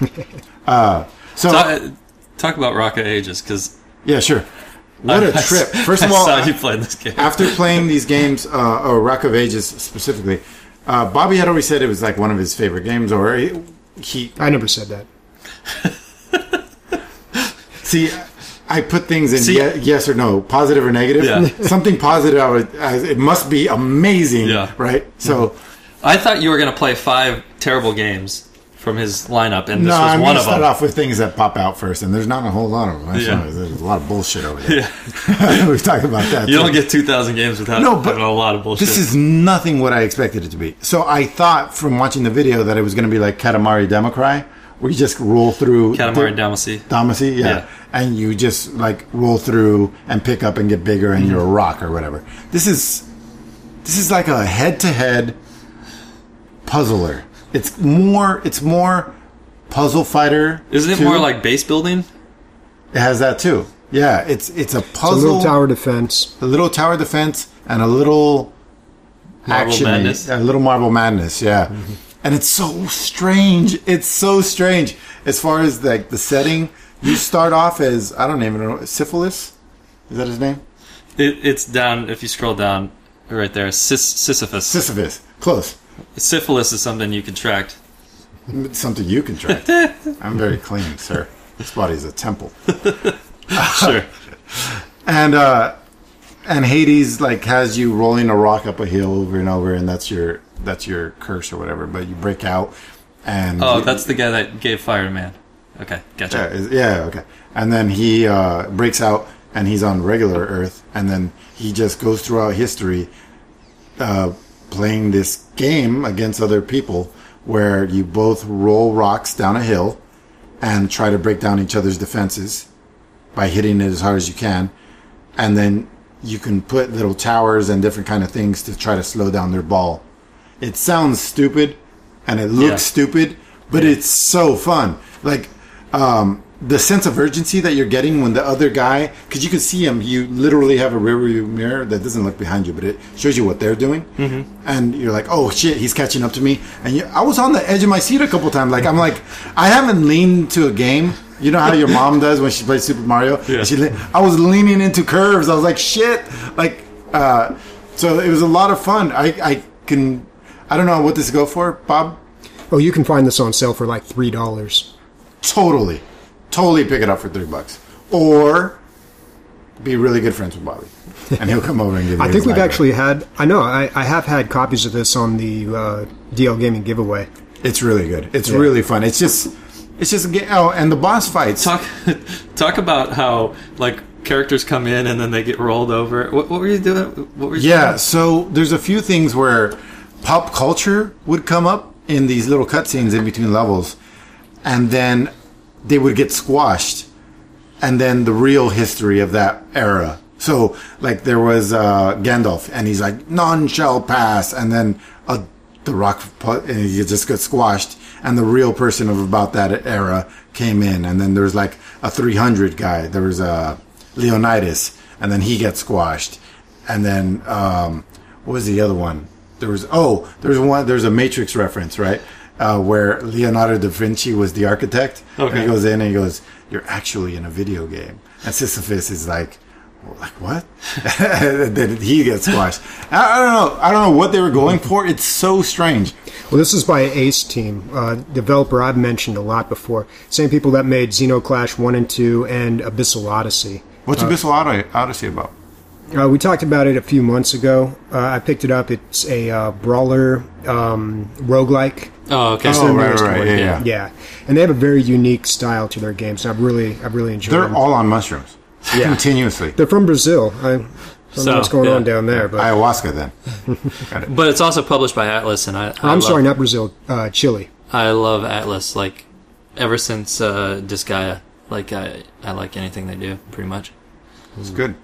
uh, so talk, talk about Rocket Ages, because yeah, sure. What a trip! First of all, I saw you playing this game. after playing these games, uh, or Rock of Ages specifically, uh, Bobby had already said it was like one of his favorite games, or he. he I never said that. see, I put things in See- ye- yes or no, positive or negative. Yeah. Something positive, I would, I, it must be amazing, Yeah. right? So, I thought you were going to play five terrible games from his lineup, and this no, was I'm one going to of start them. off with things that pop out first, and there's not a whole lot of them. That's Yeah. not- there's a lot of bullshit over there. Yeah. We've talked about that. You too. don't get two thousand games without No, but having a lot of bullshit. This is nothing what I expected it to be. So I thought from watching the video that it was going to be like Katamari Damacy, where you just roll through Katamari the- Damacy. Damacy, yeah. Yeah. And you just like roll through and pick up and get bigger, and Mm-hmm. you're a rock or whatever. This is this is like a head-to-head puzzler. It's more. It's more puzzle fighter. Isn't it too. more like base building? It has that too. Yeah, it's it's a It's a puzzle, little tower defense. a little tower defense, and a little Marble action, Madness? a little Marble Madness. Yeah, and it's so strange. It's so strange as far as like the setting. You start off as I don't even know syphilis. Is that his name? It, it's down, if you scroll down, right there, Sis, Sisyphus. Sisyphus. Close. Syphilis is something you contract. It's something you contract. I'm very clean, sir. This body's a temple. Sure. And uh and Hades like has you rolling a rock up a hill over and over, and that's your that's your curse or whatever. But you break out, and Oh, that's the guy that gave fire to man. Okay, gotcha. yeah, is- yeah, okay. And then he uh, breaks out, and he's on regular Earth, and then he just goes throughout history, uh, playing this game against other people, where you both roll rocks down a hill, and try to break down each other's defenses by hitting it as hard as you can, and then you can put little towers and different kind of things to try to slow down their ball. It sounds stupid, and it looks Yeah. stupid, but it's so fun. Like um, the sense of urgency that you're getting when the other guy, because you can see him, you literally have a rearview mirror that doesn't look behind you, but it shows you what they're doing, mm-hmm. and you're like, "Oh shit, he's catching up to me!" And you, I was on the edge of my seat a couple times. Like I'm like, I haven't leaned to a game. You know how your mom does when she plays Super Mario? Yeah. She, le- I was leaning into curves. I was like, shit. Like, uh, so it was a lot of fun. I, I can, I don't know what this go for, Bob. Oh, you can find this on sale for like three dollars. Totally, totally pick it up for three bucks, or be really good friends with Bobby, and he'll come over and give you. I his think we've library. actually had. I know. I, I have had copies of this on the uh, D L Gaming giveaway. It's really good. It's Yeah. really fun. It's just, it's just a game. Oh, and the boss fights. Talk, talk about how like characters come in and then they get rolled over. What, what were you doing? What were you Yeah, doing? so there's a few things where pop culture would come up in these little cutscenes in between levels, and then they would get squashed, and then the real history of that era. So, like, there was uh, Gandalf, and he's like, none shall pass, and then uh, the rock, pu- and he just got squashed, and the real person of about that era came in, and then there was like a three hundred guy, there was uh, Leonidas, and then he gets squashed, and then, um, what was the other one? There was, oh, there's one, there's a Matrix reference, right? Uh, where Leonardo da Vinci was the architect. And Okay. he goes in and he goes, you're actually in a video game. And Sisyphus is like, like what? And then he gets squashed. I, I don't know. I don't know what they were going for. It's so strange. Well, this is by Ace Team, uh, developer I've mentioned a lot before. Same people that made Xenoclash one and two and Abyssal Odyssey. What's Abyssal Odyssey, Odyssey about? Uh, we talked about it a few months ago. Uh, I picked it up. It's a uh, brawler um, roguelike. Oh, okay. Oh, their right, newest right, one. yeah, yeah. Yeah, and they have a very unique style to their games. I've really, I've really enjoyed They're them. all on mushrooms. Yeah. Continuously. They're from Brazil. I don't So, know what's going yeah. on down there, but Ayahuasca, then. But it's also published by Atlas, and I. I I'm love, sorry, not Brazil, uh, Chile. I love Atlas. Like ever since uh, Disgaea, like I, I like anything they do, pretty much. It's good.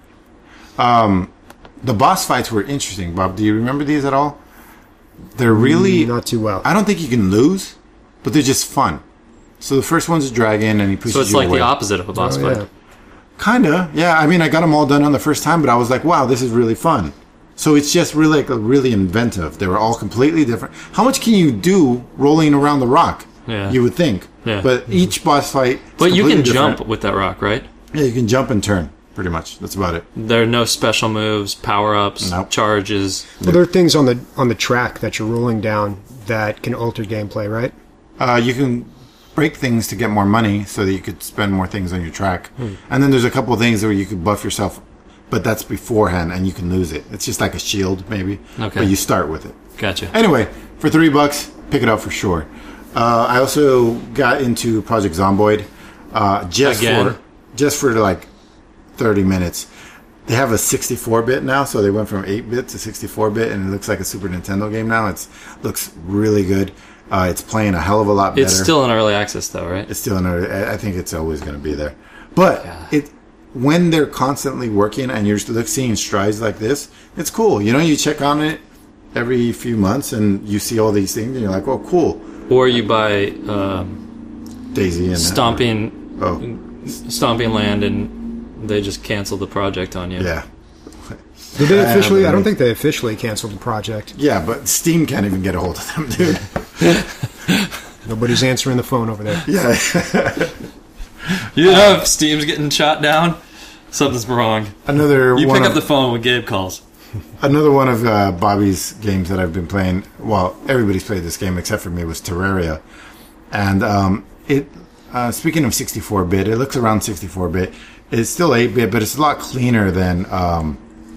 Um, the boss fights were interesting, Bob. Do you remember these at all? They're really... Not too well. I don't think you can lose, but they're just fun. So the first one's a dragon, and he pushes So it's you like away. the opposite of a boss Oh, fight. yeah. Kinda, yeah. I mean, I got them all done on the first time, but I was like, wow, this is really fun. So it's just really like really inventive. They were all completely different. How much can you do rolling around the rock? Yeah. You would think. Yeah. But each boss fight is But you can completely jump different. with that rock, right? Yeah, you can jump and turn, pretty much. That's about it. There are no special moves, power ups, Nope. charges. Well, there are things on the on the track that you're rolling down that can alter gameplay, right? Uh, you can break things to get more money so that you could spend more things on your track. Hmm. And then there's a couple of things where you could buff yourself, but that's beforehand and you can lose it. It's just like a shield maybe, okay. but you start with it. Gotcha. Anyway, for three bucks, pick it up for sure. Uh, I also got into Project Zomboid uh, just Again? for just for like thirty minutes. They have a sixty-four bit now, so they went from eight bit to sixty-four bit, and it looks like a Super Nintendo game now. It looks really good. Uh, it's playing a hell of a lot better. It's still in early access, though, right? It's still in early. I think it's always going to be there. But yeah. it when they're constantly working and you're seeing strides like this, it's cool. You know, you check on it every few months, and you see all these things, and you're like, "Oh, cool." Or you buy um, Daisy and Stomping, oh. Stomping Land, and they just canceled the project on you. Yeah. Did they officially? I don't think they officially canceled the project. Yeah, but Steam can't even get a hold of them, dude. Nobody's answering the phone over there. Yeah. You know, if Steam's getting shot down, something's wrong. Another. You one pick of, up the phone when Gabe calls. Another one of uh, Bobby's games that I've been playing. Well, everybody's played this game except for me. Was Terraria, and um, it. Uh, speaking of sixty-four bit, it looks around sixty-four bit. It's still eight bit, but it's a lot cleaner than. Um,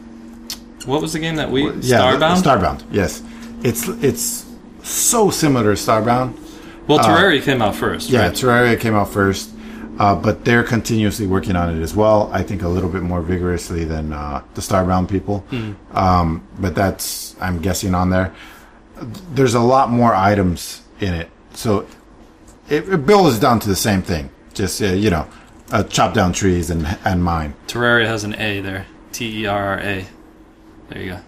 what was the game that we yeah, Starbound? Starbound, yes. It's it's so similar to Starbound. Well, Terraria uh, came out first. Yeah, right? Terraria came out first, uh, but they're continuously working on it as well. I think a little bit more vigorously than uh, the Starbound people. Mm. Um, but that's I'm guessing on there. There's a lot more items in it, so it, it boils down to the same thing. Just uh, you know. Uh, chop down trees and and mine. Terraria has an A there. T E R R A. There you go.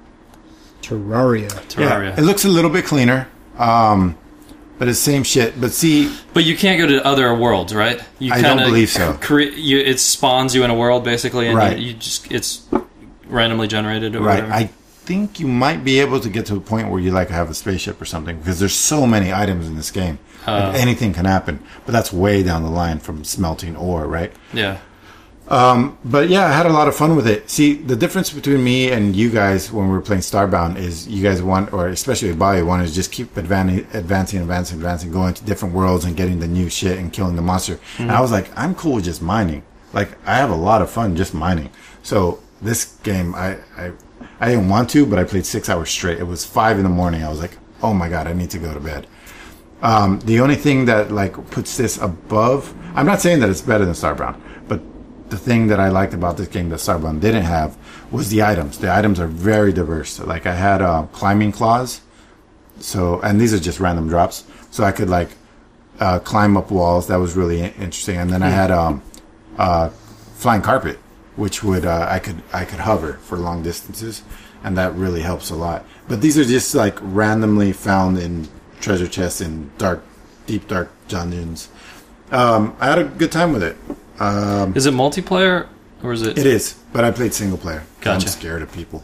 Terraria. Terraria. Yeah, it looks a little bit cleaner, um, but it's same shit. But see, but you can't go to other worlds, right? You I don't believe so. Cre- you, it spawns you in a world basically, and right. you, you just it's randomly generated. Or right. whatever. I think you might be able to get to a point where you like have a spaceship or something because there's so many items in this game. Uh, anything can happen, but that's way down the line from smelting ore, right? Yeah. Um, but yeah, I had a lot of fun with it. See, the difference between me and you guys when we were playing Starbound is you guys want, or especially Bobby, wanted to just keep advancing, advancing, advancing, advancing, going to different worlds and getting the new shit and killing the monster. Mm-hmm. And I was like, I'm cool with just mining. Like, I have a lot of fun just mining. So this game, I, I, I didn't want to, but I played six hours straight. It was five in the morning. I was like, oh my God, I need to go to bed. Um, the only thing that like puts this above, I'm not saying that it's better than Starbound, but the thing that I liked about this game that Starbound didn't have was the items. The items are very diverse. Like I had uh, climbing claws, so and these are just random drops, so I could like uh, climb up walls. That was really interesting. And then I had um, uh, flying carpet, which would uh, I could I could hover for long distances, and that really helps a lot. But these are just like randomly found in treasure chests in dark, deep dark dungeons. Um, I had a good time with it. Um, is it multiplayer or is it? It is, but I played single player. Gotcha. I'm scared of people.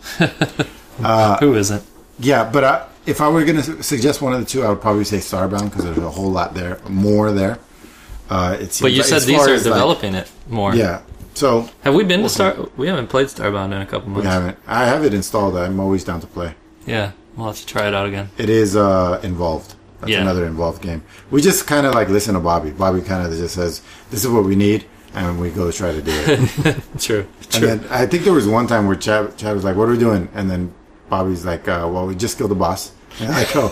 uh, Who isn't? Yeah, but I, if I were going to suggest one of the two, I would probably say Starbound because there's a whole lot there, more there. Uh, it but you like, said these are developing like, it more. Yeah. So have we been to Star? We haven't played Starbound in a couple months. We haven't. I have it installed. I'm always down to play. Yeah. We'll have to try it out again. It is uh, involved. That's yeah. another involved game. We just kind of like listen to Bobby. Bobby kind of just says, "This is what we need," and we go try to do it. True. And True. then I think there was one time where Chad, Chad was like, "What are we doing?" And then Bobby's like, uh, "Well, we just killed the boss." And I go.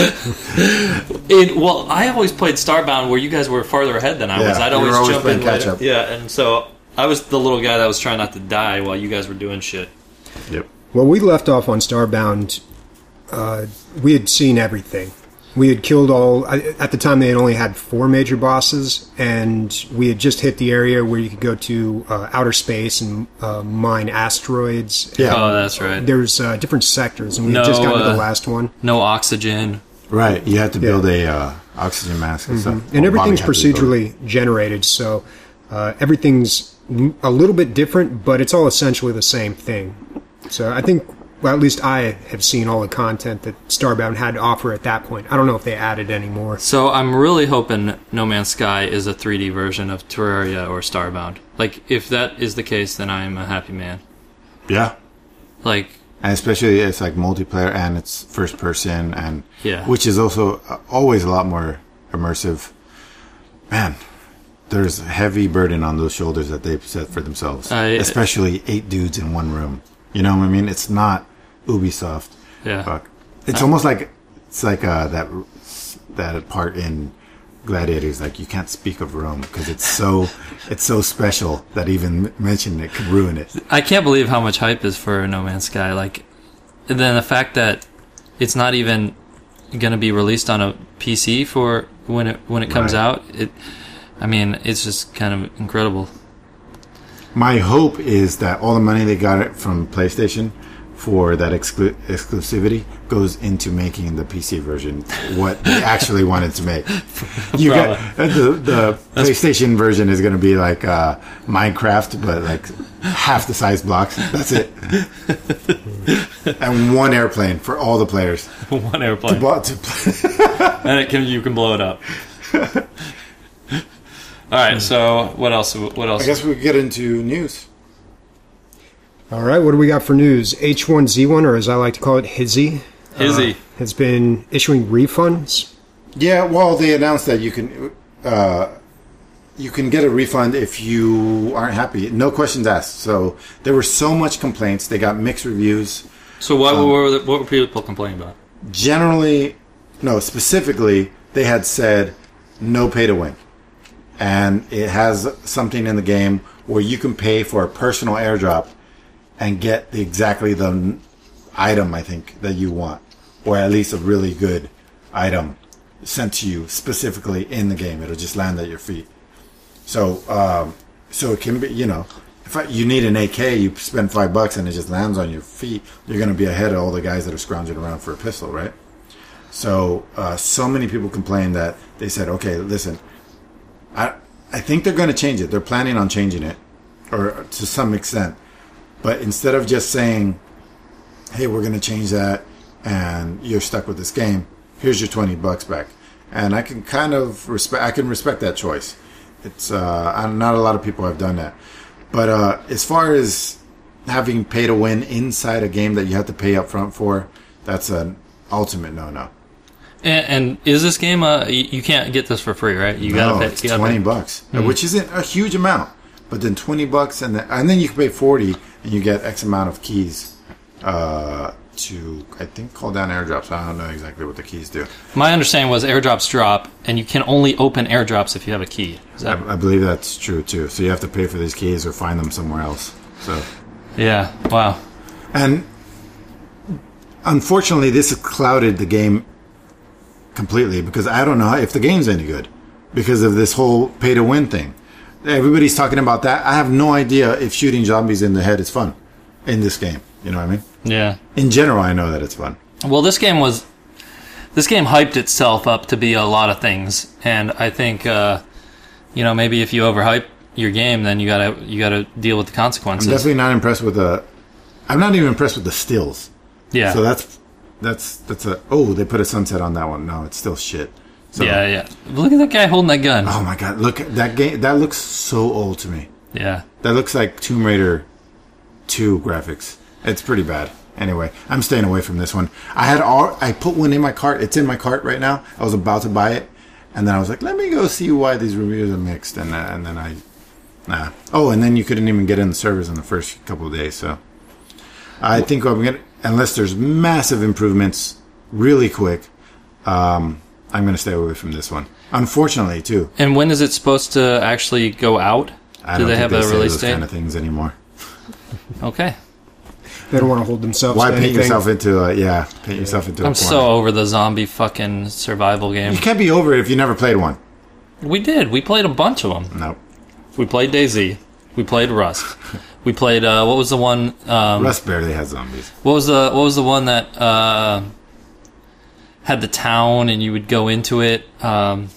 it, well, I always played Starbound where you guys were farther ahead than I yeah, was. I'd always, always jump in catch later. up. Yeah, and so I was the little guy that was trying not to die while you guys were doing shit. Yep. Well, we left off on Starbound. Uh, we had seen everything. We had killed all... At the time, they had only had four major bosses, and we had just hit the area where you could go to uh, outer space and uh, mine asteroids. Yeah. Oh, that's right. There's uh, different sectors, and we no, had just gotten uh, to the last one. No oxygen. Right. You had to build yeah. a uh, oxygen mask and mm-hmm. stuff. And well, everything's procedurally generated, so uh, everything's a little bit different, but it's all essentially the same thing. So I think... Well, at least I have seen all the content that Starbound had to offer at that point. I don't know if they added any more. So I'm really hoping No Man's Sky is a three D version of Terraria or Starbound. Like, if that is the case, then I'm a happy man. Yeah. Like... And especially it's like multiplayer and it's first person, and yeah. which is also always a lot more immersive. man, there's a heavy burden on those shoulders that they've set for themselves. I- Especially eight dudes in one room. You know what I mean? It's not Ubisoft. Yeah. Fuck. It's almost like it's like uh, that that part in Gladiators, like you can't speak of Rome because it's so it's so special that even mentioning it could ruin it. I can't believe how much hype is for No Man's Sky. Like, and then the fact that it's not even going to be released on a P C for when it when it comes Right. out. It, I mean, it's just kind of incredible. My hope is that all the money they got it from PlayStation for that exclu- exclusivity goes into making the P C version what they actually wanted to make. You got the, the PlayStation version is going to be like uh, Minecraft, but like half the size blocks. That's it, and one airplane for all the players. One airplane, But to play. and it can you can blow it up. All right. So what else? What else? I guess we could get into news. All right, what do we got for news? H one Z one, or as I like to call it, Hizzy, Hizzy. uh, has been issuing refunds. Yeah, well, they announced that you can uh, you can get a refund if you aren't happy. No questions asked. So there were so much complaints. They got mixed reviews. So what Um, were the, what were people complaining about? Generally, no, specifically, they had said no pay to win. And it has something in the game where you can pay for a personal airdrop and get the, exactly the n- item, I think, that you want. Or at least a really good item sent to you specifically in the game. It'll just land at your feet. So, um, so it can be, you know, if I, you need an A K, you spend five bucks and it just lands on your feet, you're going to be ahead of all the guys that are scrounging around for a pistol, right? So, uh, so many people complained that they said, okay, listen, I, I think they're going to change it. They're planning on changing it, or to some extent. But instead of just saying, hey, we're going to change that and you're stuck with this game, here's your twenty bucks back. And I can kind of respect, I can respect that choice. It's, uh, I'm- not a lot of people have done that. But, uh, as far as having pay to win inside a game that you have to pay up front for, that's an ultimate no-no. And, and is this game? Uh, you, you can't get this for free, right? You No, gotta pay. it's you gotta twenty pay. bucks, which isn't a huge amount. But then twenty bucks, and then, and then you can pay forty, and you get X amount of keys uh, to, I think, call down airdrops. I don't know exactly what the keys do. My understanding was airdrops drop, and you can only open airdrops if you have a key. Is that? I, I believe that's true too. So you have to pay for these keys or find them somewhere else. So, Yeah. Wow. and unfortunately, this has clouded the game completely because I don't know if the game's any good because of this whole pay to win thing. Everybody's talking about that. I have no idea if shooting zombies in the head is fun in this game. You know what I mean? Yeah. In general, I know that it's fun. Well, this game was. This game hyped itself up to be a lot of things, and I think, uh, you know, maybe if you overhype your game, then you gotta you gotta deal with the I'm consequences. definitely not impressed with the. I'm not even impressed with the stills. yeah. So that's that's that's a. Oh, they put a sunset on that one. No, it's still shit. So, yeah, yeah. Look at that guy holding that gun. Oh my god! Look at that game. That looks so old to me. Yeah. That looks like Tomb Raider two graphics. It's pretty bad. Anyway, I'm staying away from this one. I had all, I put one in my cart. It's in my cart right now. I was about to buy it, and then I was like, let me go see why these reviews are mixed. And uh, and then I, nah. Oh, and then you couldn't even get in the servers in the first couple of days. So I think I'm gonna, unless there's massive improvements really quick, um, I'm gonna stay away from this one. Unfortunately, too. And when is it supposed to actually go out? I Do don't they think have they a say release those date? kind of things anymore. Okay. They don't want to hold themselves Why to paint anything. yourself into a yeah? Paint yourself into a I'm corner. so over the zombie fucking survival game. You can't be over it if you never played one. We did. We played a bunch of them. Nope. We played DayZ. We played Rust. We played uh, what was the one? Um, Rust barely has zombies. What was the what was the one that uh, had the town and you would go into it? Um,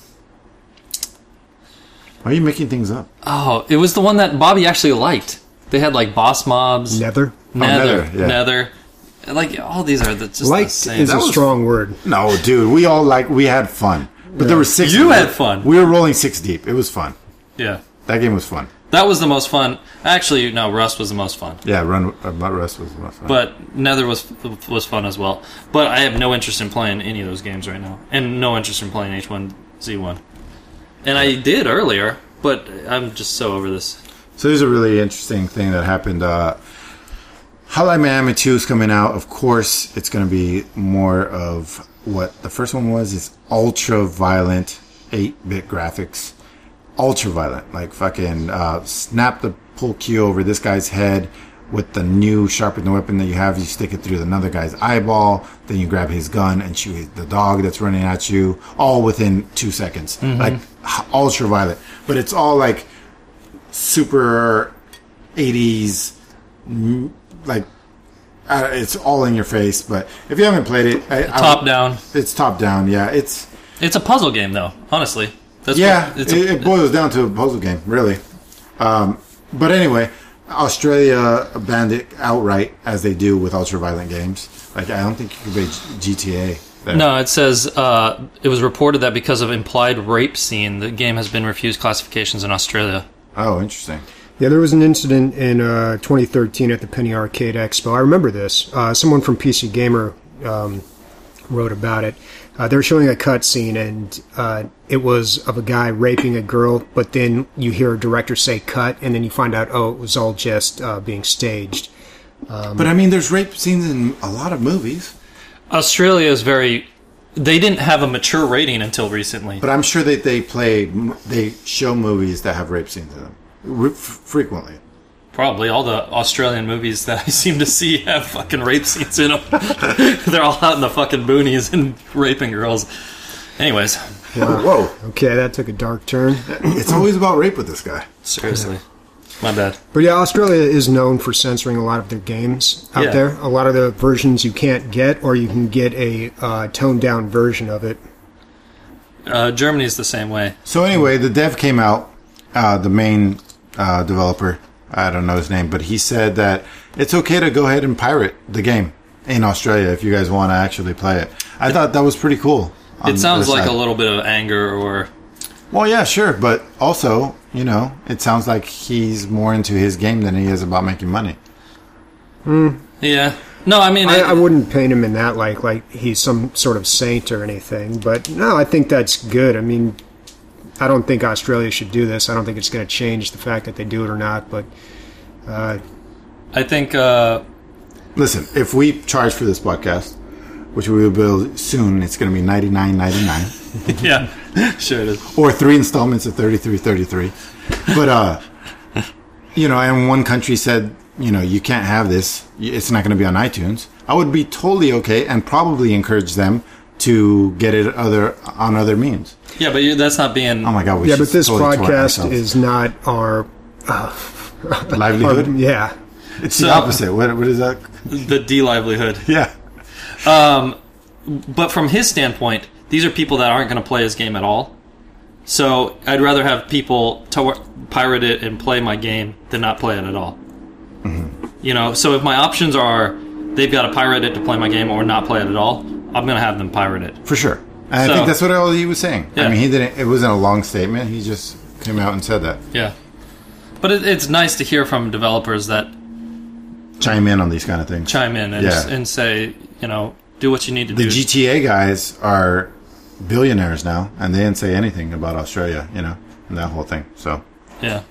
Why are you making things up? oh, it was the one that Bobby actually liked. They had like boss mobs, Nether. Nether, Nether, yeah. Nether. Like all these are the, just the Liked same. is That a was- strong word. No, dude. We all like we had fun, but there were six. You had fun. We were rolling six deep. It was fun. Yeah, That game was fun. that was the most fun. Actually, no, Rust was the most fun. Yeah, Run. Uh, Rust was was fun. But Nether was was fun as well. But I have no interest in playing any of those games right now, and no interest in playing H one Z one. and I did earlier, but I'm just so over this. So there's a really interesting thing that happened. Uh, Hotline Miami two is coming out. Of course, it's going to be more of what the first one was. It's ultra violent, eight-bit graphics. Ultra violent. Like fucking uh, snap the pull Q over this guy's head with the new sharpened weapon that you have. You stick it through another guy's eyeball. Then you grab his gun and shoot the dog that's running at you. All within two seconds. Mm-hmm. Like ultra violent. But it's all like super eighties, like uh, it's all in your face. But if you haven't played it, I, top I, down, it's top down. Yeah, it's it's a puzzle game though. Honestly, that's yeah, what, it's it, a, it boils down to a puzzle game, really. Um, but anyway, Australia banned it outright, as they do with ultra violent games. Like I don't think you can play G T A. There. No, it says uh, it was reported that because of implied rape scene, the game has been refused classifications in Australia. Oh, interesting. Yeah, there was an incident in uh, twenty thirteen at the Penny Arcade Expo. I remember this. Uh, someone from P C Gamer um, wrote about it. Uh, they were showing a cutscene, and uh, it was of a guy raping a girl, but then you hear a director say cut, and then you find out, oh, it was all just uh, being staged. Um, but, I mean, there's rape scenes in a lot of movies. Australia is very... They didn't have a mature rating until recently. But I'm sure that they play, they show movies that have rape scenes in them re- frequently. Probably all the Australian movies that I seem to see have fucking rape scenes in them. They're all out in the fucking boonies and raping girls. Anyways. Wow. Whoa. Okay, that took a dark turn. It's always about rape with this guy. Seriously. My bad. But yeah, Australia is known for censoring a lot of their games out yeah. there. A lot of the versions you can't get, or you can get a uh, toned-down version of it. Uh, Germany's the same way. So anyway, the dev came out, uh, the main uh, developer, I don't know his name, but he said that it's okay to go ahead and pirate the game in Australia if you guys want to actually play it. I it, thought that was pretty cool. It sounds like side. a little bit of anger or... Well, yeah, sure, but also, you know, it sounds like he's more into his game than he is about making money. Hmm. Yeah. No, I mean... I, it, I wouldn't paint him in that like like he's some sort of saint or anything, but no, I think that's good. I mean, I don't think Australia should do this. I don't think it's going to change the fact that they do it or not, but... Uh, I think... Uh, Listen, if we charge for this podcast, which we will build soon, it's going to be ninety-nine ninety-nine. Yeah, sure it is. Or three installments of thirty-three thirty-three. But, uh, you know, and one country said, you know, you can't have this. It's not going to be on iTunes. I would be totally okay and probably encourage them to get it other on other means. Yeah, but you, that's not being... Oh, my God. We yeah, but this totally podcast is not our... Uh, livelihood? Our, yeah. It's so, the opposite. What, what is that? The de-livelihood. Yeah. Um, but from his standpoint, these are people that aren't going to play his game at all. So I'd rather have people to- pirate it and play my game than not play it at all. Mm-hmm. You know, so if my options are they've got to pirate it to play my game or not play it at all, I'm going to have them pirate it. For sure. And so, I think that's what all he was saying. Yeah. I mean, he didn't. It wasn't a long statement. He just came out and said that. Yeah. But it, it's nice to hear from developers that chime in on these kind of things. Chime in and, yeah. and say, you know, do what you need to the do. The G T A guys are billionaires now, and they didn't say anything about Australia, you know, and that whole thing. So, yeah.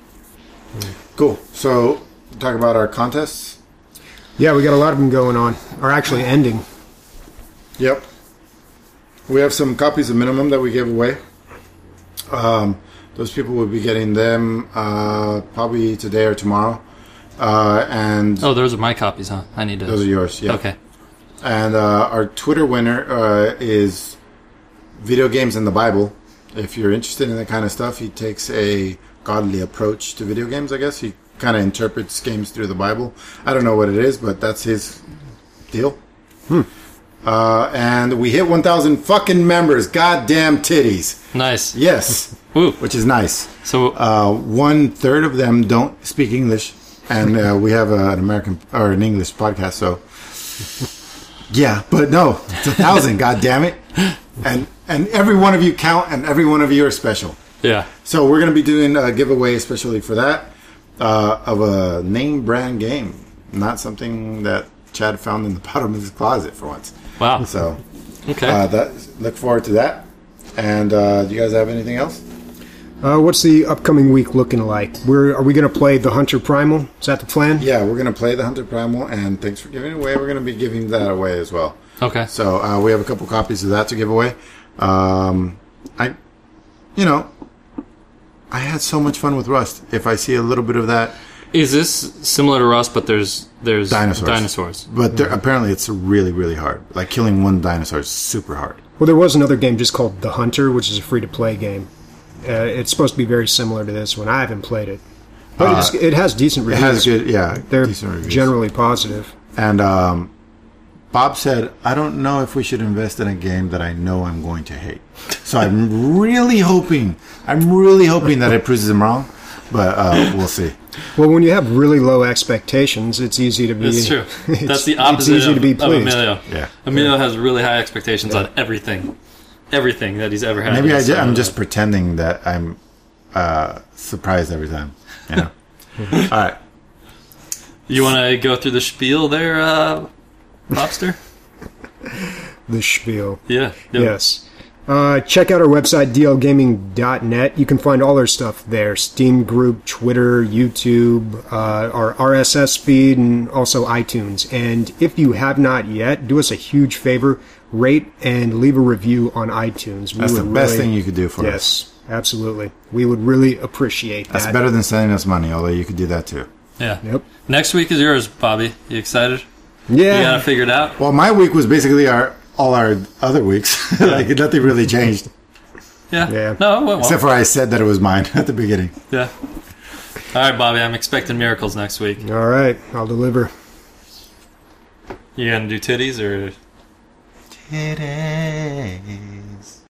Cool. So, talk about our contests. Yeah, we got a lot of them going on, or actually ending. Yep. We have some copies of Minimum that we gave away. Um, those people will be getting them uh, probably today or tomorrow. Uh, and oh, those are my copies, huh? I need to. Those are yours. Yeah. Okay. And uh, our Twitter winner uh, is Video Games in the Bible. If you're interested in that kind of stuff, he takes a godly approach to video games. I guess he kind of interprets games through the Bible. I don't know what it is, but that's his deal. Hmm. Uh, and we hit one thousand fucking members. Goddamn titties. Nice. Yes. Woo. Which is nice. So uh, one third of them don't speak English. And uh, we have a, an American or an English podcast, so yeah. But no, it's a thousand. God damn it! And and every one of you count, and every one of you are special. Yeah. So we're gonna be doing a giveaway especially for that uh, of a name brand game, not something that Chad found in the bottom of his closet for once. Wow. So okay. Uh, that look forward to that. And uh, do you guys have anything else? Uh, what's the upcoming week looking like? We're, are we going to play the Hunter Primal? Is that the plan? Yeah, we're going to play the Hunter Primal, and thanks for giving it away. We're going to be giving that away as well. Okay. So uh, we have a couple copies of that to give away. Um, I, you know, I had so much fun with Rust. If I see a little bit of that, Is this similar to Rust, but there's there's dinosaurs, dinosaurs. but there, apparently it's really, really hard. Like killing one dinosaur is super hard. Well, there was another game just called The Hunter, which is a free-to-play game. Uh, it's supposed to be very similar to this one. I haven't played it. But Uh, it's, it has decent It reviews. has good, yeah, They're decent reviews. generally positive. And um, Bob said, I don't know if we should invest in a game that I know I'm going to hate. So I'm really hoping, I'm really hoping that it proves him wrong, but uh, we'll see. Well, when you have really low expectations, it's easy to be... It's true. it's- That's the opposite It's easy of, to be of pleased. Emilio. Yeah. Emilio has really high expectations on everything. Everything that he's ever had. Maybe in I his ju- I'm life. just pretending that I'm uh, surprised every time. You know? All right. You want to go through the spiel there, uh, Lobster? The spiel. Yeah. Do it. Yes. Uh, check out our website, d l gaming dot net. You can find all our stuff there. Steam group, Twitter, YouTube, uh, our R S S feed, and also iTunes. And if you have not yet, do us a huge favor. Rate and leave a review on iTunes. We That's the would best really- thing you could do for us. Yes, absolutely. We would really appreciate that. That's better than sending us money, although you could do that too. Yeah. Yep. Next week is yours, Bobby. You excited? Yeah. You got to figure it out? Well, my week was basically our all our other weeks. Like nothing really changed, Yeah. Yeah. No, it went well. except for I said that it was mine at the beginning. Yeah. All right, Bobby. I'm expecting miracles next week. All right. I'll deliver. You gonna do titties or? Titties.